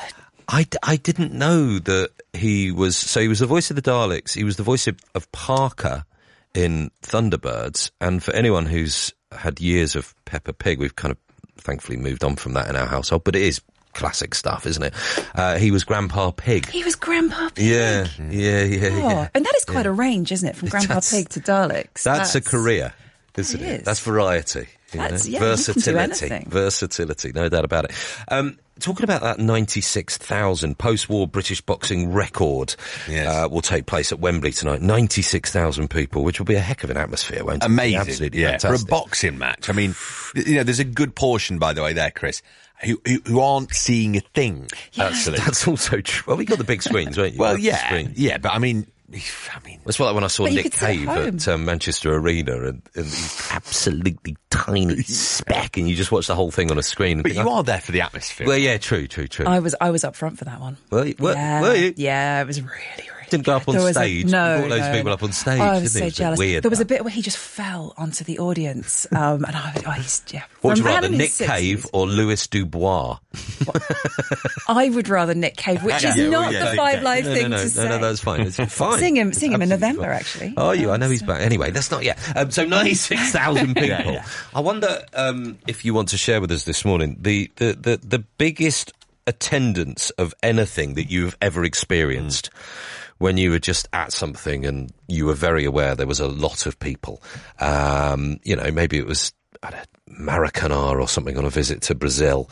I, I didn't know that he was... So he was the voice of the Daleks. He was the voice of, of Parker in Thunderbirds. And for anyone who's had years of Peppa Pig, we've kind of thankfully moved on from that in our household, but it is classic stuff, isn't it? Uh, he was Grandpa Pig. He was Grandpa Pig. Yeah, yeah, yeah. Oh, yeah. And that is quite yeah. a range, isn't it? From Grandpa that's, Pig to Daleks. That's, that's a career, isn't it? it? Is. That's variety. You that's, know? Yeah, versatility. Versatility, no doubt about it. Um, talking about that ninety-six thousand post-war British boxing record yes. uh, will take place at Wembley tonight. ninety-six thousand people, which will be a heck of an atmosphere, won't it? Amazing. Absolutely yeah. fantastic. For a boxing match. I mean, you know, there's a good portion, by the way, there, Chris, who, who, who aren't seeing a thing, yeah. actually. That's also true. Well, we got the big screens, right? Well, yeah, yeah, but I mean, I mean, it's like when I saw But you Nick could sit Cave at at um, Manchester Arena, and, and he's absolutely tiny speck, and you just watch the whole thing on a screen. And but think, you oh, are there for the atmosphere. Well, yeah, true, true, true. I was I was up front for that one. Were you? Were, yeah, were you? Yeah, it was really, really Didn't go up on There was a- stage. no, You brought loads no, of people no. up on stage. Oh, I was didn't you? so It was a bit jealous. Weird. There was a that. bit where he just fell onto the audience, um, and I, oh, he's yeah. What would you From rather, man in Nick his sixties. Cave or Lewis Dubois? I would rather Nick Cave, which Yeah, is well, not yeah, the Five okay. Live no, thing no, no, to no, say. No, no, that's fine. It's fine. Sing him, sing him in Absolutely November, fine. actually. Oh, you? I know he's back. Anyway, that's not yet. Um, so ninety-six thousand people. Yeah, yeah. I wonder um, if you want to share with us this morning the the the, the biggest attendance of anything that you've ever experienced. Mm. When you were just at something and you were very aware there was a lot of people. Um, you know, maybe it was I don't know, Maracanã or something on a visit to Brazil.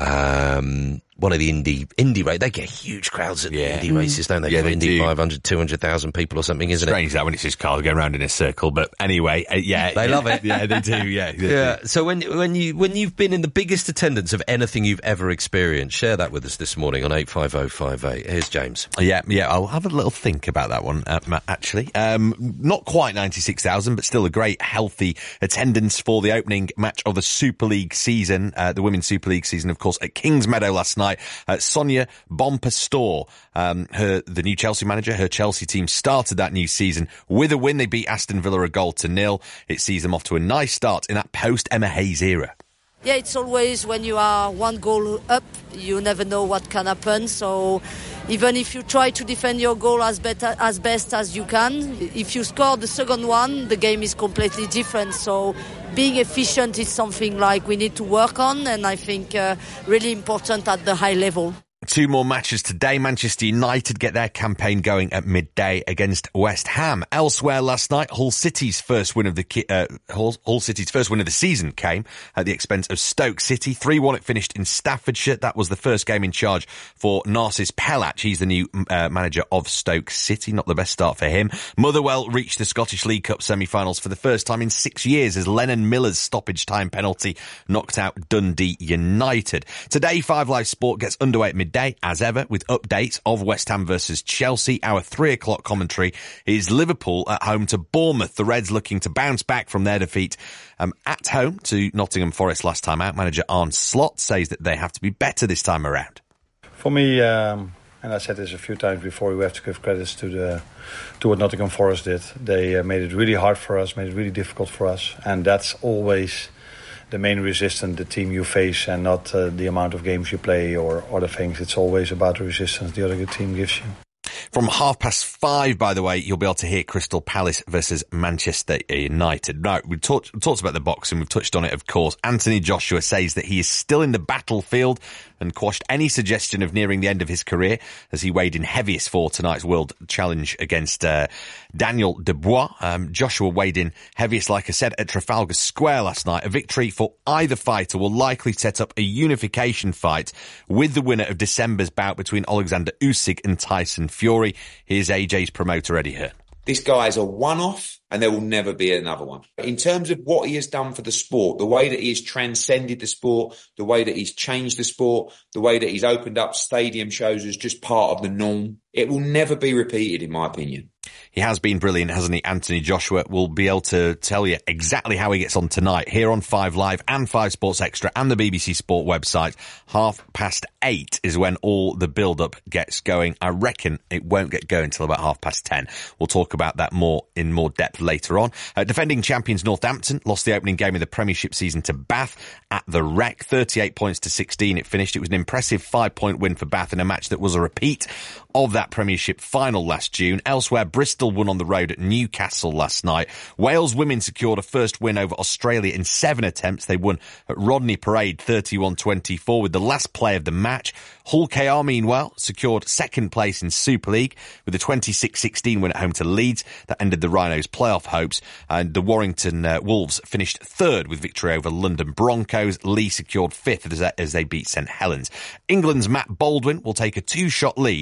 Um, one of the Indy, Indy race, they get huge crowds at Yeah. the Indy races, don't they? Yeah, For they Indy do. five hundred, two hundred thousand people or something, isn't Strange it? that when it's just cars going around in a circle, but anyway, uh, yeah. They love it. Yeah, they do, yeah. They Yeah. do. So when when you when you've been in the biggest attendance of anything you've ever experienced, share that with us this morning on eight five oh five eight. Here's James. Yeah, yeah, I'll have a little think about that one, uh, Matt, actually. Um, not quite ninety-six thousand, but still a great, healthy attendance for the opening match of the Super League season, uh, the Women's Super League season, of course, at Kingsmeadow last night. Uh, Sonia Bonpastor, um, her, the new Chelsea manager, her Chelsea team started that new season with a win. They beat Aston Villa a goal to nil. It sees them off to a nice start in that post-Emma Hayes era. Yeah, it's always when you are one goal up, you never know what can happen. So even if you try to defend your goal as, better, as best as you can, if you score the second one, the game is completely different. So being efficient is something like we need to work on, and I think uh, really important at the high level. Two more matches today. Manchester United get their campaign going at midday against West Ham. Elsewhere last night, Hull City's first win of the ki- uh, Hull, Hull City's first win of the season came at the expense of Stoke City. three one it finished in Staffordshire. That was the first game in charge for Narcis Pelach. He's the new uh, manager of Stoke City. Not the best start for him. Motherwell reached the Scottish League Cup semi-finals for the first time in six years as Lennon Miller's stoppage time penalty knocked out Dundee United. Today, Five Live Sport gets underway at midday. As ever, with updates of West Ham versus Chelsea. Our three o'clock commentary is Liverpool at home to Bournemouth. The Reds looking to bounce back from their defeat um, at home to Nottingham Forest last time out. Manager Arne Slot says that they have to be better this time around. For me, um, and I said this a few times before, we have to give credits to the to what Nottingham Forest did. They uh, made it really hard for us, made it really difficult for us, and that's always the main resistance the team you face, and not uh, the amount of games you play or other things. It's always about the resistance the other team gives you. From half past five, by the way, you'll be able to hear Crystal Palace versus Manchester United. Right, we've talked, we talked about the boxing, we've touched on it, of course. Anthony Joshua says that he is still in the battlefield and quashed any suggestion of nearing the end of his career as he weighed in heaviest for tonight's World Challenge against uh, Daniel Dubois. Um, Joshua weighed in heaviest, like I said, at Trafalgar Square last night. A victory for either fighter will likely set up a unification fight with the winner of December's bout between Alexander Usyk and Tyson Fury. Here's A J's promoter, Eddie Hearn. This guy is a one-off, and there will never be another one. In terms of what he has done for the sport, the way that he has transcended the sport, the way that he's changed the sport, the way that he's opened up stadium shows as just part of the norm, it will never be repeated, in my opinion. He has been brilliant, hasn't he? Anthony Joshua will be able to tell you exactly how he gets on tonight here on Five Live and Five Sports Extra and the B B C Sport website. Half past eight is when all the build-up gets going. I reckon it won't get going until about half past ten. We'll talk about that more in more depth later on. Uh, defending champions Northampton lost the opening game of the Premiership season to Bath at the Rec. thirty-eight points to sixteen it finished. It was an impressive five-point win for Bath in a match that was a repeat of that Premiership final last June. Elsewhere, Bristol won on the road at Newcastle last night. Wales women secured a first win over Australia in seven attempts. They won at Rodney Parade thirty-one twenty-four with the last play of the match. Hull K R, meanwhile, secured second place in Super League with a twenty-six sixteen win at home to Leeds. That ended the Rhinos' playoff hopes. And the Warrington uh, Wolves finished third with victory over London Broncos. Lee secured fifth as, as they beat St Helens. England's Matt Baldwin will take a two-shot lead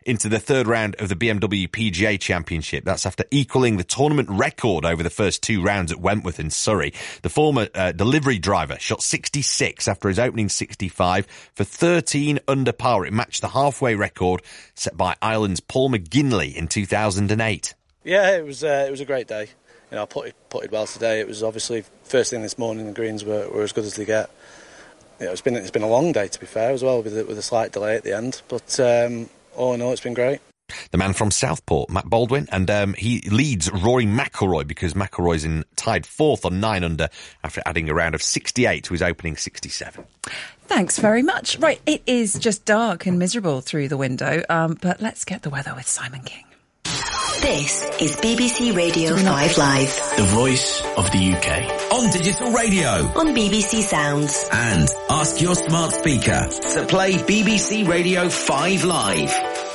into the third round of the B M W P G A Championship. That's after equalling the tournament record over the first two rounds at Wentworth in Surrey. The former uh, delivery driver shot sixty-six after his opening sixty-five for thirteen under par. It matched the halfway record set by Ireland's Paul McGinley in two thousand eight. Yeah, it was uh, it was a great day. You know, I putted, putted well today. It was obviously first thing this morning. The greens were, were as good as they get. You know, it's been it's been a long day, to be fair, as well, with a, with a slight delay at the end. But um, all in all, it's been great. The man from Southport, Matt Baldwin, and um, he leads Rory McIlroy because McIlroy's in tied fourth on nine under after adding a round of sixty-eight to his opening sixty-seven. Thanks very much. Right, it is just dark and miserable through the window, um, but let's get the weather with Simon King. This is B B C Radio five Live. The voice of the U K. On digital radio. On B B C Sounds. And ask your smart speaker to play B B C Radio five Live.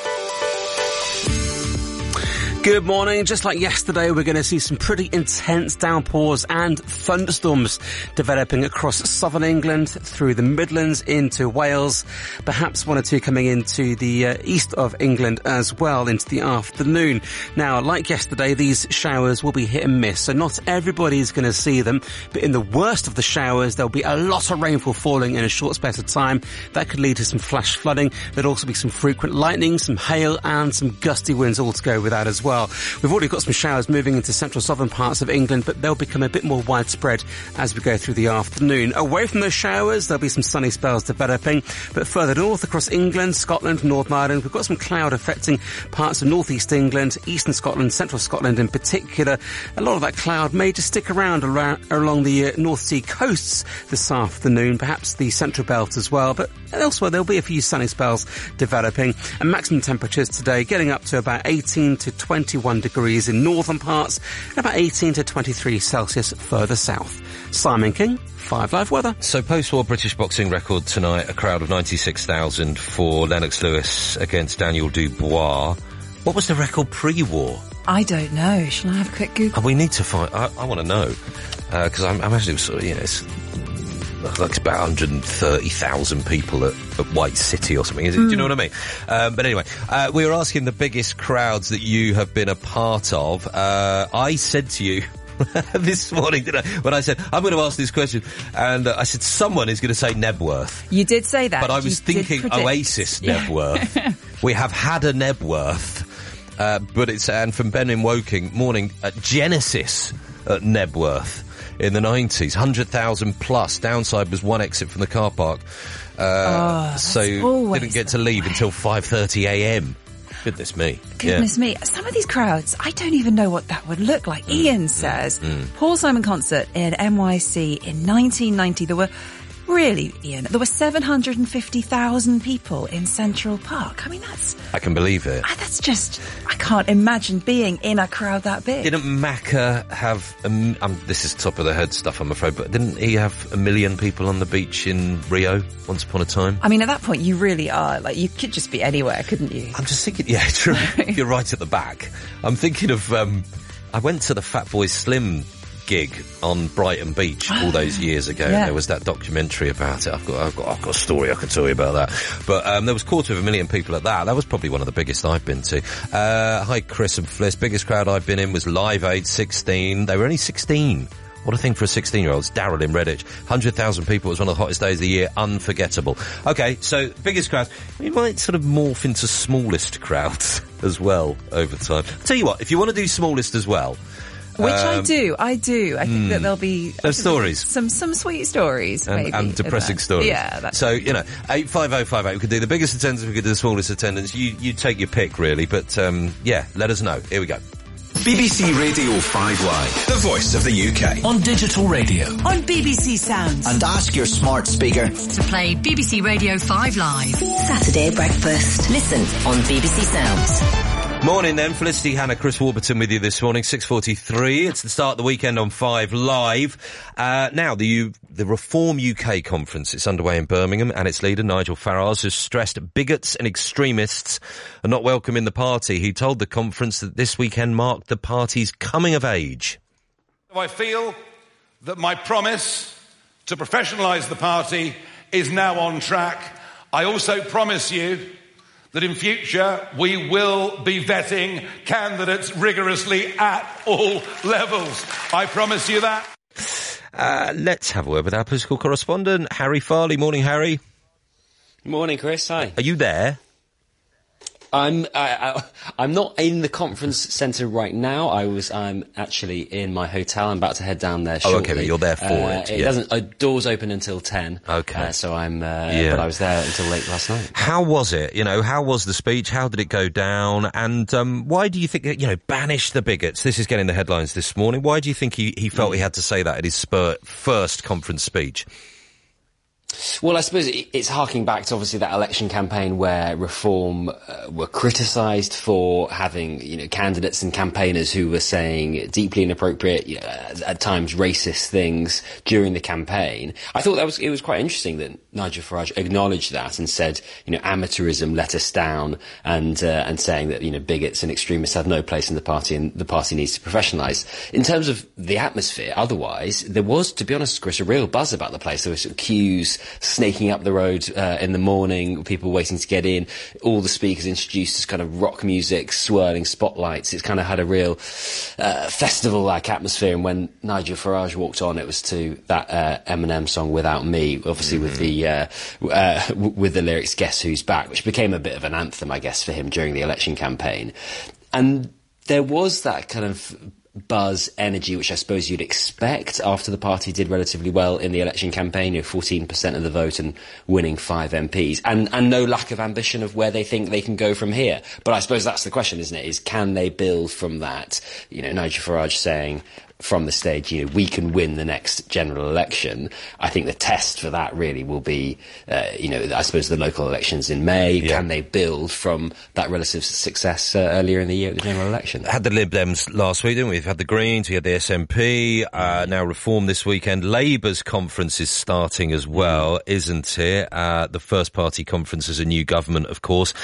Good morning. Just like yesterday, we're going to see some pretty intense downpours and thunderstorms developing across southern England, through the Midlands into Wales, perhaps one or two coming into the uh, east of England as well into the afternoon. Now, like yesterday, these showers will be hit and miss, so not everybody is going to see them, but in the worst of the showers, there'll be a lot of rainfall falling in a short space of time. That could lead to some flash flooding. There'll also be some frequent lightning, some hail, and some gusty winds all to go with that as well. We've already got some showers moving into central southern parts of England, but they'll become a bit more widespread as we go through the afternoon. Away from those showers, there'll be some sunny spells developing, but further north across England, Scotland, Northern Ireland, we've got some cloud affecting parts of northeast England, eastern Scotland, central Scotland in particular. A lot of that cloud may just stick around, around along the uh, North Sea coasts this afternoon, perhaps the central belt as well, but elsewhere there'll be a few sunny spells developing, and maximum temperatures today getting up to about eighteen to twenty-one degrees in northern parts, and about eighteen to twenty-three Celsius further south. Simon King, five Live weather. So post-war British boxing record tonight, a crowd of ninety-six thousand for Lennox Lewis against Daniel Dubois. What was the record pre-war? I don't know. Shall I have a quick Google? Oh, we need to find... I, I want to know. Because uh, I imagine it was sort of, you know... It's, like it's about one hundred thirty thousand people at, at White City or something. Is it? Mm. Do you know what I mean? Um, but anyway, uh, we were asking the biggest crowds that you have been a part of. Uh, I said to you this morning, did I, when I said, I'm going to ask this question, and uh, I said, someone is going to say Nebworth. You did say that. But I was you thinking Oasis Nebworth. Yeah. We have had a Nebworth, uh, but it's, and from Ben in Woking, morning, uh, Genesis at Nebworth. In the nineties, one hundred thousand plus. Downside was one exit from the car park. Uh, oh, so didn't get to leave until five thirty a.m. Goodness me. Goodness yeah. me. Some of these crowds, I don't even know what that would look like. Mm, Ian says, mm, mm. Paul Simon concert in N Y C in nineteen ninety. There were, really, Ian, there were seven hundred fifty thousand people in Central Park. I mean, that's... I can believe it. That's just... I can't imagine being in a crowd that big. Didn't Macca have... A, um, this is top of the head stuff, I'm afraid, but didn't he have a million people on the beach in Rio once upon a time? I mean, at that point, you really are. Like, you could just be anywhere, couldn't you? I'm just thinking... Yeah, true. You're right at the back. I'm thinking of... Um, I went to the Fatboy Slim gig on Brighton Beach all those years ago. Yeah. There was that documentary about it. I've got, I've got, I've got a story I can tell you about that. But um, there was a quarter of a million people at that. That was probably one of the biggest I've been to. Uh, hi, Chris and Fliss. Biggest crowd I've been in was Live Aid, sixteen. They were only sixteen. What a thing for a sixteen-year-old. It's Darryl in Redditch. one hundred thousand people. It was one of the hottest days of the year. Unforgettable. Okay, so biggest crowds. We might sort of morph into smallest crowds as well over time. I'll tell you what, if you want to do smallest as well... Which um, I do, I do. I think mm, that there'll be... There's stories. Some some sweet stories, and, maybe. And depressing stories. Yeah. That's so, you know, eight five oh five eight, we could do the biggest attendance, we could do the smallest attendance. You you take your pick, really. But, um, yeah, let us know. Here we go. B B C Radio five Live, the voice of the U K. On digital radio. On B B C Sounds. And ask your smart speaker to play B B C Radio five Live. Saturday breakfast. Listen on B B C Sounds. Morning then, Felicity, Hannah, Chris Warburton with you this morning, six forty-three. It's the start of the weekend on five Live. Uh, now, the U- the Reform U K conference, it's underway in Birmingham, and its leader, Nigel Farage, has stressed bigots and extremists are not welcome in the party. He told the conference that this weekend marked the party's coming of age. I feel that my promise to professionalise the party is now on track. I also promise you that in future we will be vetting candidates rigorously at all levels. I promise you that. Uh, let's have a word with our political correspondent, Harry Farley. Morning, Harry. Morning, Chris. Hi. Are you there? I'm I, I, I'm not in the conference centre right now. I was I'm actually in my hotel. I'm about to head down there shortly. Oh, okay, but you're there for uh, it. It yeah. doesn't. Uh, doors open until ten. Okay, uh, so I'm. Uh, yeah. But I was there until late last night. How was it? You know, how was the speech? How did it go down? And um, why do you think you know banish the bigots? This is getting the headlines this morning. Why do you think he he felt he had to say that at his spur, first conference speech? Well, I suppose it's harking back to obviously that election campaign where Reform uh, were criticised for having, you know, candidates and campaigners who were saying deeply inappropriate, you know, at times racist things during the campaign. I thought that was it was quite interesting that Nigel Farage acknowledged that and said, you know, amateurism let us down, and uh, and saying that, you know, bigots and extremists have no place in the party and the party needs to professionalise. In terms of the atmosphere, otherwise, there was, to be honest, Chris, a real buzz about the place. There were sort of queues snaking up the road uh, in the morning, people waiting to get in, all the speakers introduced as kind of rock music, swirling spotlights. It's kind of had a real uh, festival-like atmosphere, and when Nigel Farage walked on, it was to that uh, Eminem song Without Me, obviously mm-hmm. with the uh, uh, w- with the lyrics Guess Who's Back, which became a bit of an anthem, I guess, for him during the election campaign. And there was that kind of buzz, energy, which I suppose you'd expect after the party did relatively well in the election campaign, you know, fourteen percent of the vote and winning five M Ps, and, and no lack of ambition of where they think they can go from here. But I suppose that's the question, isn't it, is can they build from that? You know, Nigel Farage saying from the stage, you know, we can win the next general election. I think the test for that really will be, uh, you know, I suppose the local elections in May. Yeah. Can they build from that relative success uh, earlier in the year at the general election? Had the Lib Dems last week, didn't we? We've had the Greens, we had the S N P, uh, now Reform this weekend. Labour's conference is starting as well, isn't it? Uh, the first party conference is a new government, of course.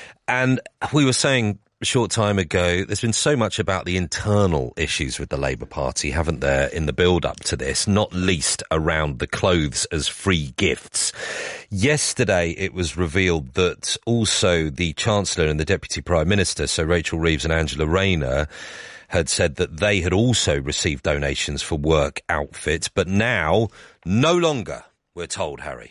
And we were saying a short time ago, there's been so much about the internal issues with the Labour Party, haven't there, in the build-up to this, not least around the clothes as free gifts. Yesterday, it was revealed that also the Chancellor and the Deputy Prime Minister, so Rachel Reeves and Angela Rayner, had said that they had also received donations for work outfits, but now, no longer, we're told, Harry.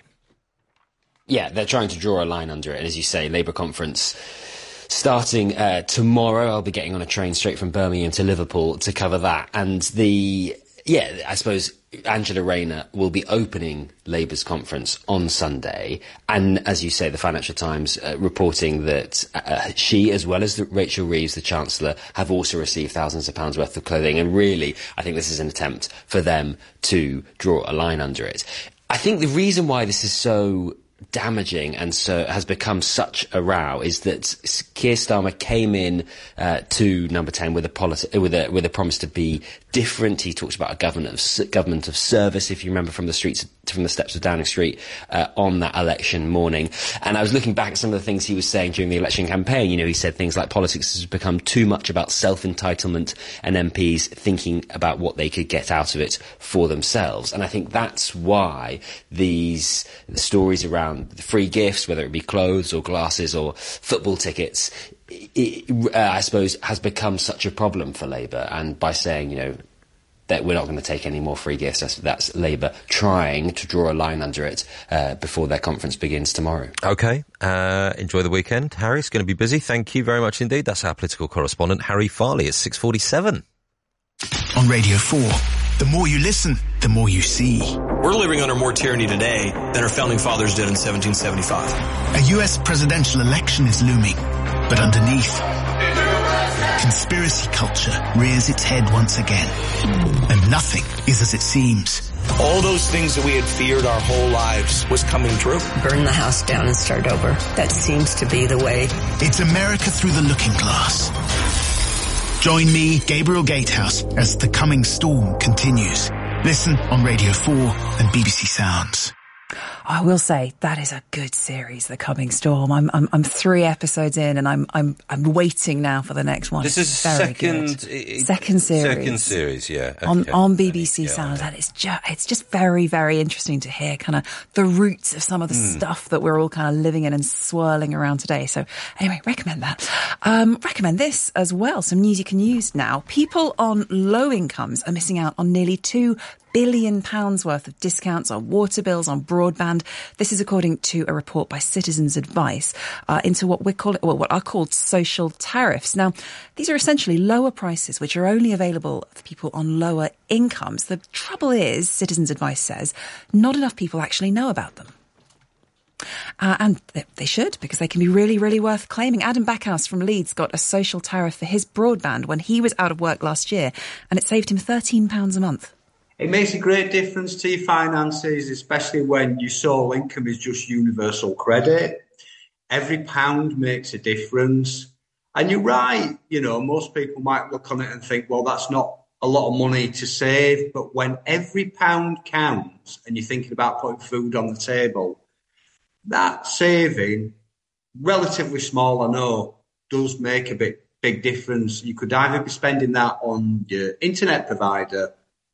Yeah, they're trying to draw a line under it, and as you say, Labour conference starting uh, tomorrow. I'll be getting on a train straight from Birmingham to Liverpool to cover that. And the, yeah, I suppose Angela Rayner will be opening Labour's conference on Sunday. And as you say, the Financial Times uh, reporting that uh, she, as well as the, Rachel Reeves, the Chancellor, have also received thousands of pounds worth of clothing. And really, I think this is an attempt for them to draw a line under it. I think the reason why this is so damaging and so has become such a row is that Keir Starmer came in uh, to Number ten with a politi- with a with a promise to be different. He talked about a government of government of service, if you remember, from the streets from the steps of Downing Street uh, on that election morning. And I was looking back at some of the things he was saying during the election campaign. You know, he said things like politics has become too much about self-entitlement and M Ps thinking about what they could get out of it for themselves. And I think that's why these the stories around the free gifts, whether it be clothes or glasses or football tickets, it, uh, I suppose has become such a problem for Labour. And by saying, you know, that we're not going to take any more free gifts, that's, that's Labour trying to draw a line under it uh, before their conference begins tomorrow. OK, uh, enjoy the weekend. Harry, it's going to be busy. Thank you very much indeed. That's our political correspondent, Harry Farley, at six forty-seven. On Radio four. The more you listen, the more you see. We're living under more tyranny today than our founding fathers did in seventeen seventy-five. A U S presidential election is looming, but underneath, conspiracy culture rears its head once again. And nothing is as it seems. All those things that we had feared our whole lives was coming true. Burn the house down and start over. That seems to be the way. It's America through the looking glass. Join me, Gabriel Gatehouse, as The Coming Storm continues. Listen on Radio four and B B C Sounds. I I will say that is a good series, The Coming Storm. I'm I'm, I'm three episodes in, and I'm I'm I'm waiting now for the next one. This it's is very second good. second series. Second series, yeah. Okay. On on B B C Sounds, and it's just it's just very very interesting to hear kind of the roots of some of the mm. stuff that we're all kind of living in and swirling around today. So anyway, recommend that. Um, recommend this as well. Some news you can use now. People on low incomes are missing out on nearly two billion pounds worth of discounts on water bills, on broadband. This is according to a report by Citizens Advice uh, into what we call it, well, what are called social tariffs. Now, these are essentially lower prices which are only available for people on lower incomes. The trouble is, Citizens Advice says, not enough people actually know about them. Uh, and they should, because they can be really, really worth claiming. Adam Backhouse from Leeds got a social tariff for his broadband when he was out of work last year, and it saved him thirteen pounds a month. It makes a great difference to your finances, especially when your sole income is just universal credit. Every pound makes a difference. And you're right, you know, most people might look on it and think, well, that's not a lot of money to save. But when every pound counts and you're thinking about putting food on the table, that saving, relatively small, I know, does make a big, big difference. You could either be spending that on your internet provider,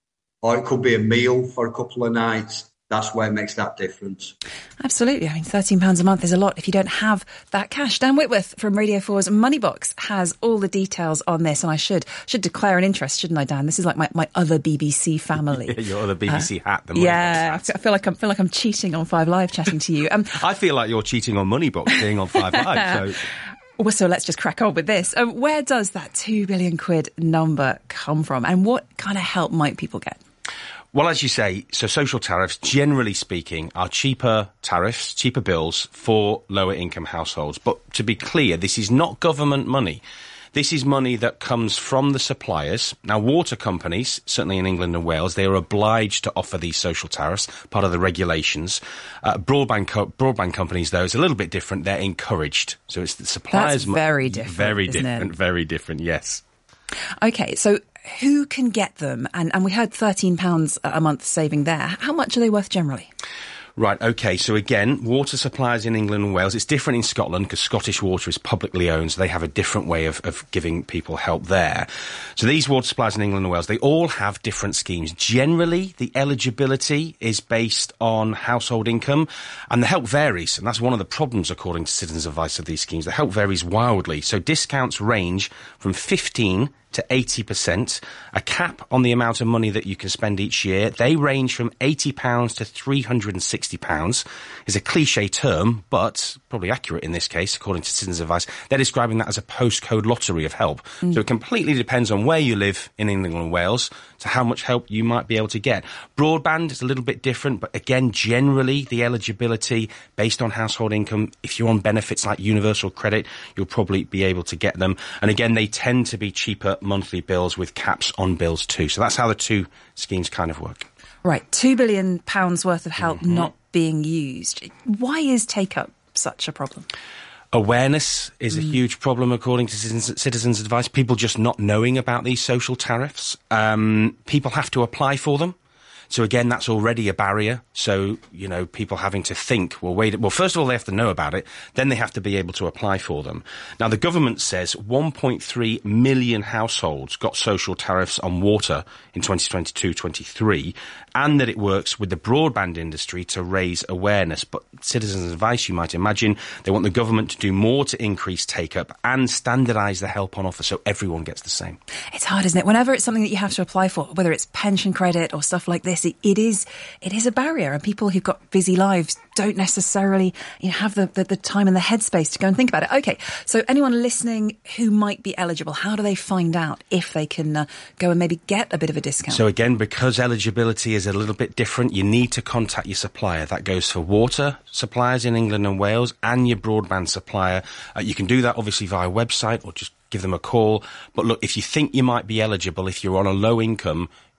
or it could be a meal for a couple of nights. That's where it makes that difference. Absolutely. I mean, thirteen pounds a month is a lot if you don't have that cash. Dan Whitworth from Radio four's Moneybox has all the details on this, and I should should declare an interest, shouldn't I, Dan? This is like my, my other B B C family. Your other B B C uh, hat. The yeah, hat. I feel like I'm feel like I'm cheating on Five Live chatting to you. Um, I feel like you're cheating on Moneybox being on Five Live. So. Well, so let's just crack on with this. Um, where does that two billion quid number come from, and what kind of help might people get? Well, as you say, so social tariffs, generally speaking, are cheaper tariffs, cheaper bills for lower income households. But to be clear, this is not government money. This is money that comes from the suppliers. Now, water companies, certainly in England and Wales, they are obliged to offer these social tariffs, part of the regulations. Uh, broadband co- broadband companies, though, is a little bit different. They're encouraged. So it's the suppliers. That's very different. Very isn't different. It? Very different. Yes. Okay, so who can get them? And, and we heard thirteen pounds a month saving there. How much are they worth generally? Right, OK, so again, water suppliers in England and Wales, it's different in Scotland because Scottish Water is publicly owned, so they have a different way of, of giving people help there. So these water suppliers in England and Wales, they all have different schemes. Generally, the eligibility is based on household income, and the help varies, and that's one of the problems, according to Citizens Advice, of these schemes. The help varies wildly, so discounts range from fifteen to eighty percent, a cap on the amount of money that you can spend each year. They range from eighty pounds to three hundred sixty pounds. Is a cliche term, but probably accurate in this case, according to Citizens Advice. They're describing that as a postcode lottery of help. Mm. So it completely depends on where you live in England and Wales to how much help you might be able to get. Broadband is a little bit different, but again, generally, the eligibility based on household income, if you're on benefits like universal credit, you'll probably be able to get them. And again, they tend to be cheaper monthly bills with caps on bills too. So that's how the two schemes kind of work. Right, two billion pounds worth of help mm-hmm. not being used. Why is take-up such a problem? Awareness is Mm. a huge problem, according to Citizens, Citizens Advice. People just not knowing about these social tariffs. Um, people have to apply for them. So again, that's already a barrier. So, you know, people having to think, well, wait, well, first of all, they have to know about it. Then they have to be able to apply for them. Now, the government says one point three million households got social tariffs on water in twenty twenty-two twenty-three, and that it works with the broadband industry to raise awareness. But Citizens Advice, you might imagine, they want the government to do more to increase take-up and standardise the help on offer so everyone gets the same. It's hard, isn't it? Whenever it's something that you have to apply for, whether it's pension credit or stuff like this, It, it is it is a barrier, and people who've got busy lives don't necessarily you know, have the, the, the time and the headspace to go and think about it. Okay, so anyone listening who might be eligible, how do they find out if they can uh, go and maybe get a bit of a discount? So again, because eligibility is a little bit different, you need to contact your supplier. That goes for water suppliers in England and Wales and your broadband supplier. Uh, you can do that obviously via website or just give them a call. But look, if you think you might be eligible, if you're on a low income,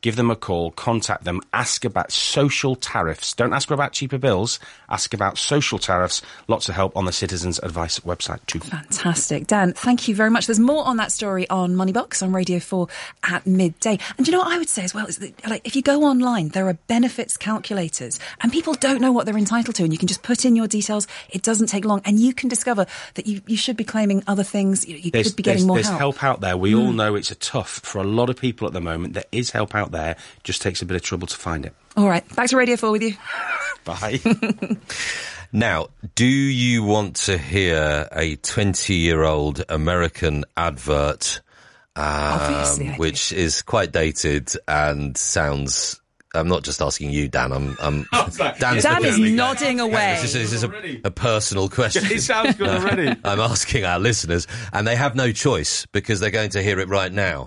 give them a call, contact them, ask about social tariffs. Don't ask about cheaper bills, ask about social tariffs. Lots of help on the Citizens Advice website too. Fantastic. Dan, thank you very much. There's more on that story on Moneybox on Radio four at midday. And you know what I would say as well is that, like, if you go online, there are benefits calculators and people don't know what they're entitled to, and you can just put in your details. It doesn't take long, and you can discover that you, you should be claiming other things. You, you could be getting more there's help. help out there. We Mm. all know it's a tough for a lot of people at the moment. There is help out there. Just takes a bit of trouble to find it. All right, back to Radio four with you. Bye. Now, do you want to hear a twenty-year-old American advert, um, Obviously, I do. which is quite dated and sounds... I'm not just asking you, Dan. I'm. I'm Dan's Dan is the- nodding away. This is, this is a, a personal question. It sounds good already. I'm asking our listeners, and they have no choice because they're going to hear it right now.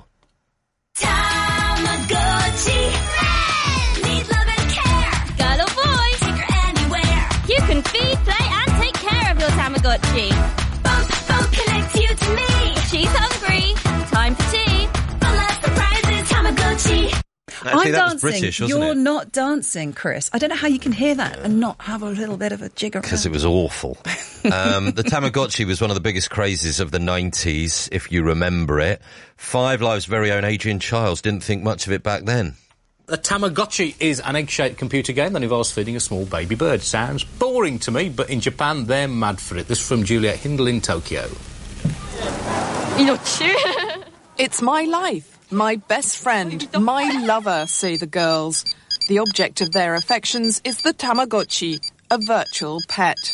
Tamagotchi. Need love and care. Girl or boy, take her anywhere. You can feed, play, and take care of your Tamagotchi. Both, both connect you to me. She's hungry. Time for tea. Full of surprises, Tamagotchi. Actually, I'm that was dancing. British, wasn't You're it? not dancing, Chris. I don't know how you can hear that and not have a little bit of a jigger. Because it was awful. Um, the Tamagotchi was one of the biggest crazes of the nineties, if you remember it. Five Live's very own Adrian Childs didn't think much of it back then. A Tamagotchi is an egg-shaped computer game that involves feeding a small baby bird. Sounds boring to me, but in Japan, they're mad for it. This is from Juliet Hindle in Tokyo. It's my life, my best friend, my lover, say the girls. The object of their affections is the Tamagotchi, a virtual pet.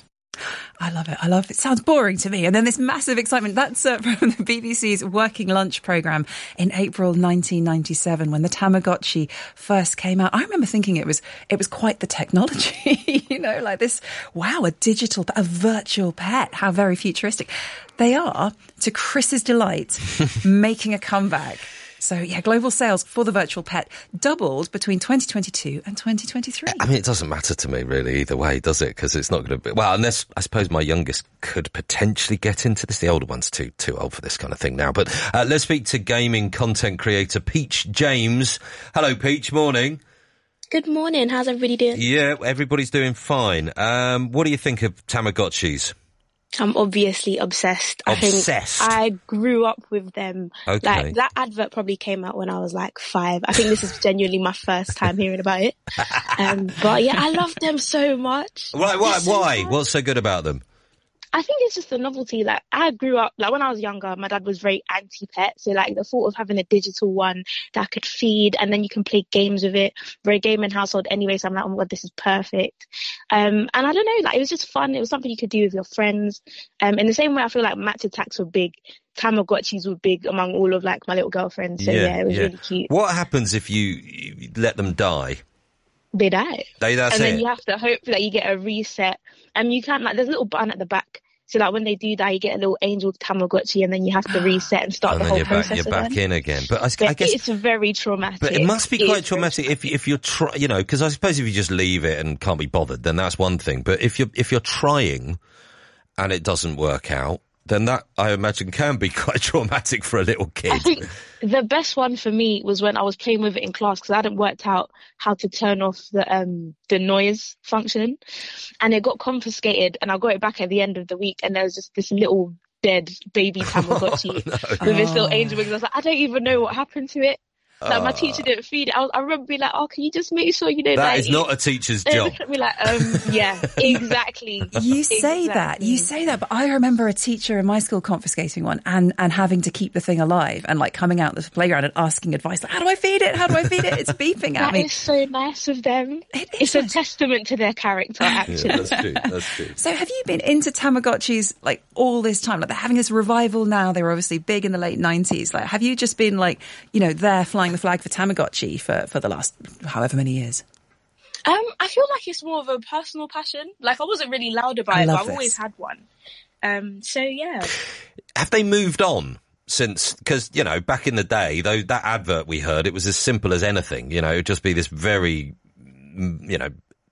I love it. I love it. It sounds boring to me. And then this massive excitement. That's uh, from the B B C's Working Lunch programme in April nineteen ninety-seven when the Tamagotchi first came out. I remember thinking it was it was quite the technology, you know, like this, wow, a digital, a virtual pet. How very futuristic. They are, to Chris's delight, making a comeback. So, yeah, global sales for the virtual pet doubled between twenty twenty-two and twenty twenty-three. I mean, it doesn't matter to me, really, either way, does it? Because it's not going to be... Well, unless, I suppose my youngest could potentially get into this. The older one's too too old for this kind of thing now. But uh, let's speak to gaming content creator Peach James. Hello, Peach. Morning. Good morning. How's everybody doing? Yeah, everybody's doing fine. Um, what do you think of Tamagotchis? I'm obviously obsessed. Obsessed? I think I grew up with them. Okay. Like, that advert probably came out when I was like five. I think this is genuinely my first time hearing about it. Um, but yeah, I love them so much. Why? Why? So why? fun. What's so good about them? I think it's just the novelty. Like, I grew up, like, when I was younger, my dad was very anti-pet. So, like, the thought of having a digital one that could feed and then you can play games with it. We're a gaming household anyway, so I'm like, oh my God, this is perfect. Um, and I don't know, like, it was just fun. It was something you could do with your friends. Um, in the same way, I feel like match attacks were big. Tamagotchis were big among all of, like, my little girlfriends. So, yeah, it was really cute. What happens if you, you let them die? They die. They, that's and then it. you have to hope that you get a reset. And you can, like, there's a little button at the back. So, like, when they do die, you get a little angel Tamagotchi and then you have to reset and start And the then whole you're process back, you're again. back in again. But I, Yeah, I guess it's very traumatic. But it must be It quite is very traumatic if if you're try, you know, because I suppose if you just leave it and can't be bothered, then that's one thing. But if you're if you're trying and it doesn't work out, then that I imagine can be quite traumatic for a little kid. I think the best one for me was when I was playing with it in class because I hadn't worked out how to turn off the um the noise function, and it got confiscated, and I got it back at the end of the week, and there was just this little dead baby Tamagotchi Oh, no. with this little angel wings. I was like, I don't even know what happened to it. Like, my Oh. teacher didn't feed it. I, was, I remember being like, oh, can you just make sure you know That like, is not a teacher's they job. looked at me like, um, yeah, exactly. You say that, you say that, but I remember a teacher in my school confiscating one and, and having to keep the thing alive and like coming out the playground and asking advice, like, how do I feed it? How do I feed it? It's beeping at That me. is so nice of them. It's a testament to their character, actually. Yeah, that's true. That's true. So have you been into Tamagotchis like all this time? Like they're having this revival now. They were obviously big in the late nineties. Like have you just been like, you know, there flying the flag for Tamagotchi for, for the last however many years? Um, I feel like it's more of a personal passion. Like I wasn't really loud about I it, but love I've this. always had one. Um, so yeah. Have they moved on since? Because you know, back in the day, though, that advert we heard, it was as simple as anything. You know, it'd just be this very, mm, you know,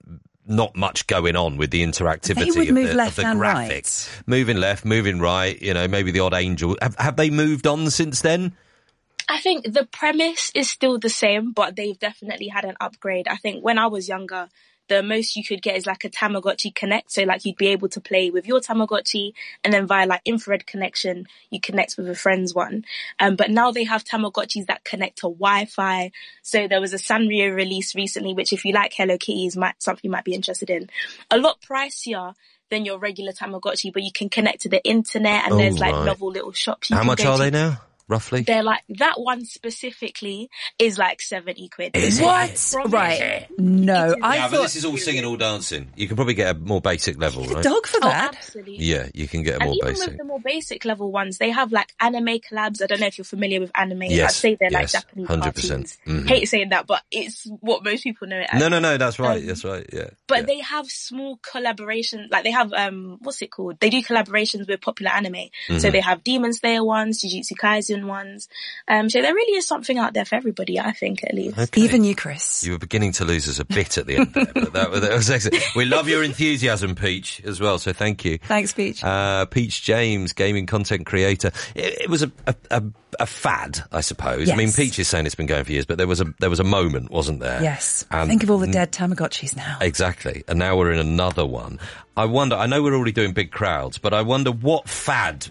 not much going on with the interactivity They would of, move the, left of the and graphics. Moving left, moving right. You know, maybe the odd angel. Have, have they moved on since then? I think the premise is still the same, but they've definitely had an upgrade. I think when I was younger, the most you could get is like a Tamagotchi Connect. So like you'd be able to play with your Tamagotchi, and then via like infrared connection, you connect with a friend's one. Um, but now they have Tamagotchis that connect to Wi-Fi. So there was a Sanrio release recently, which if you like Hello Kitties, might something you might be interested in. A lot pricier than your regular Tamagotchi, but you can connect to the internet, and oh, there's like right. novel little shops you How can much go are to. they now? Roughly? They're like, that one specifically is like seventy quid. Is it? What? Right. No, I yeah, thought... but this is all singing, all dancing. You can probably get a more basic level, right? A dog for that? Oh, absolutely. Yeah, you can get a And more even basic. with the more basic level ones, they have like anime collabs. I don't know if you're familiar with anime. Yes, I'd say they're yes, like Japanese one hundred percent. cartoons. Mhm. Hate saying that, but it's what most people know it as. No, no, no, that's right, Um, that's right, yeah. But yeah. they have small collaborations, like they have, um, what's it called? They do collaborations with popular anime. Mm-hmm. So they have Demon Slayer ones, Jujutsu Kaisen ones. Um, so there really is something out there for everybody, I think, at least. Okay. Even you, Chris. You were beginning to lose us a bit at the end there, but that, that was excellent. We love your enthusiasm, Peach, as well, so thank you. Thanks, Peach. Uh, Peach James, gaming content creator. It, it was a, a, a, a fad, I suppose. Yes. I mean, Peach is saying it's been going for years, but there was a there was a moment, wasn't there? Yes. And Think of all the dead Tamagotchis now. Exactly. And now we're in another one. I wonder, I know we're already doing big crowds, but I wonder what fad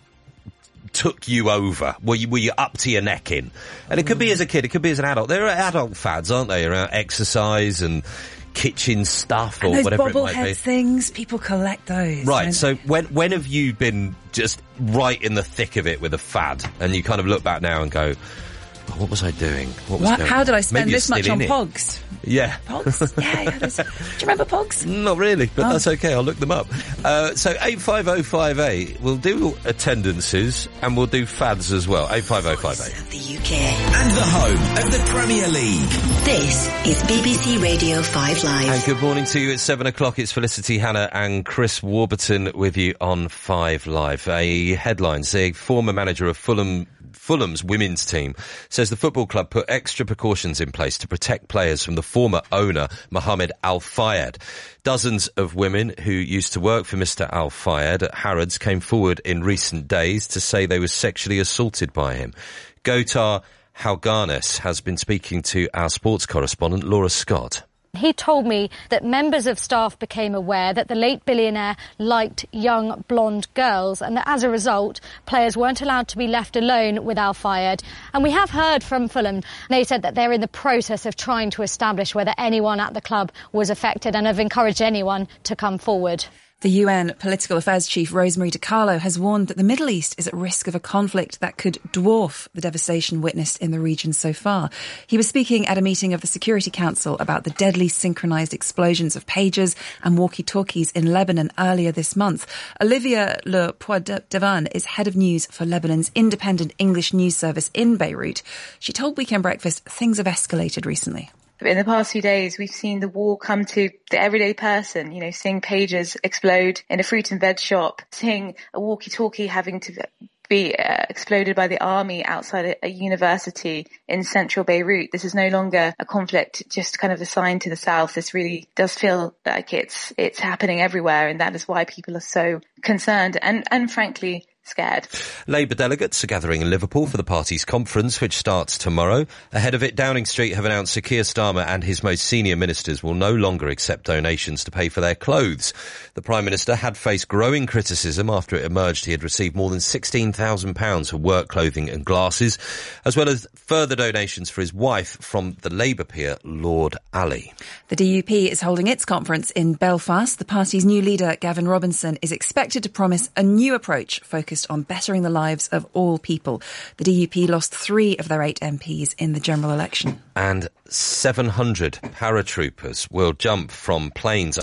took you over? Were you, were you up to your neck in? And it could be as a kid, it could be as an adult. There are adult fads, aren't they, around exercise and kitchen stuff or And those whatever it might be. bobblehead things, people collect those. Right, don't so when when have you been just right in the thick of it with a fad and you kind of look back now and go, oh, what was I doing? What was What? going How on? did I spend Maybe you're this much still on in it. Pogs? Yeah. Pogs? Yeah, yeah. those- Do you remember Pogs? Not really, but Oh. that's okay. I'll look them up. Uh, so eight five oh five eight, we'll do attendances and we'll do fads as well. eight five oh five eight. The U K and the home of the Premier League. This is B B C Radio five Live. And good morning to you. It's seven o'clock. It's Felicity Hannah and Chris Warburton with you on Five Live. A headlines. The former manager of Fulham Fulham's women's team says the football club put extra precautions in place to protect players from the former owner, Mohammed Al Fayed. Dozens of women who used to work for Mister Al Fayed at Harrods came forward in recent days to say they were sexually assaulted by him. Gotar Halganes has been speaking to our sports correspondent, Laura Scott. He told me that members of staff became aware that the late billionaire liked young blonde girls and that as a result, players weren't allowed to be left alone with Al Fayed. And we have heard from Fulham. They said that they're in the process of trying to establish whether anyone at the club was affected and have encouraged anyone to come forward. The U N Political Affairs Chief Rosemary DiCarlo has warned that the Middle East is at risk of a conflict that could dwarf the devastation witnessed in the region so far. He was speaking at a meeting of the Security Council about the deadly synchronised explosions of pagers and walkie-talkies in Lebanon earlier this month. Olivia Le Poidevan is head of news for Lebanon's independent English news service in Beirut. She told Weekend Breakfast things have escalated recently. In the past few days, we've seen the war come to the everyday person, you know, seeing pagers explode in a fruit and veg shop, seeing a walkie-talkie having to be uh, exploded by the army outside a, a university in central Beirut. This is no longer a conflict just kind of assigned to the south. This really does feel like it's it's happening everywhere, and that is why people are so concerned and, and frankly, scared. Labour delegates are gathering in Liverpool for the party's conference, which starts tomorrow. Ahead of it, Downing Street have announced Sir Keir Starmer and his most senior ministers will no longer accept donations to pay for their clothes. The Prime Minister had faced growing criticism after it emerged he had received more than sixteen thousand pounds for work clothing and glasses, as well as further donations for his wife from the Labour peer, Lord Ali. The D U P is holding its conference in Belfast. The party's new leader, Gavin Robinson, is expected to promise a new approach focused on bettering the lives of all people. The D U P lost three of their eight M Ps in the general election. And seven hundred paratroopers will jump from planes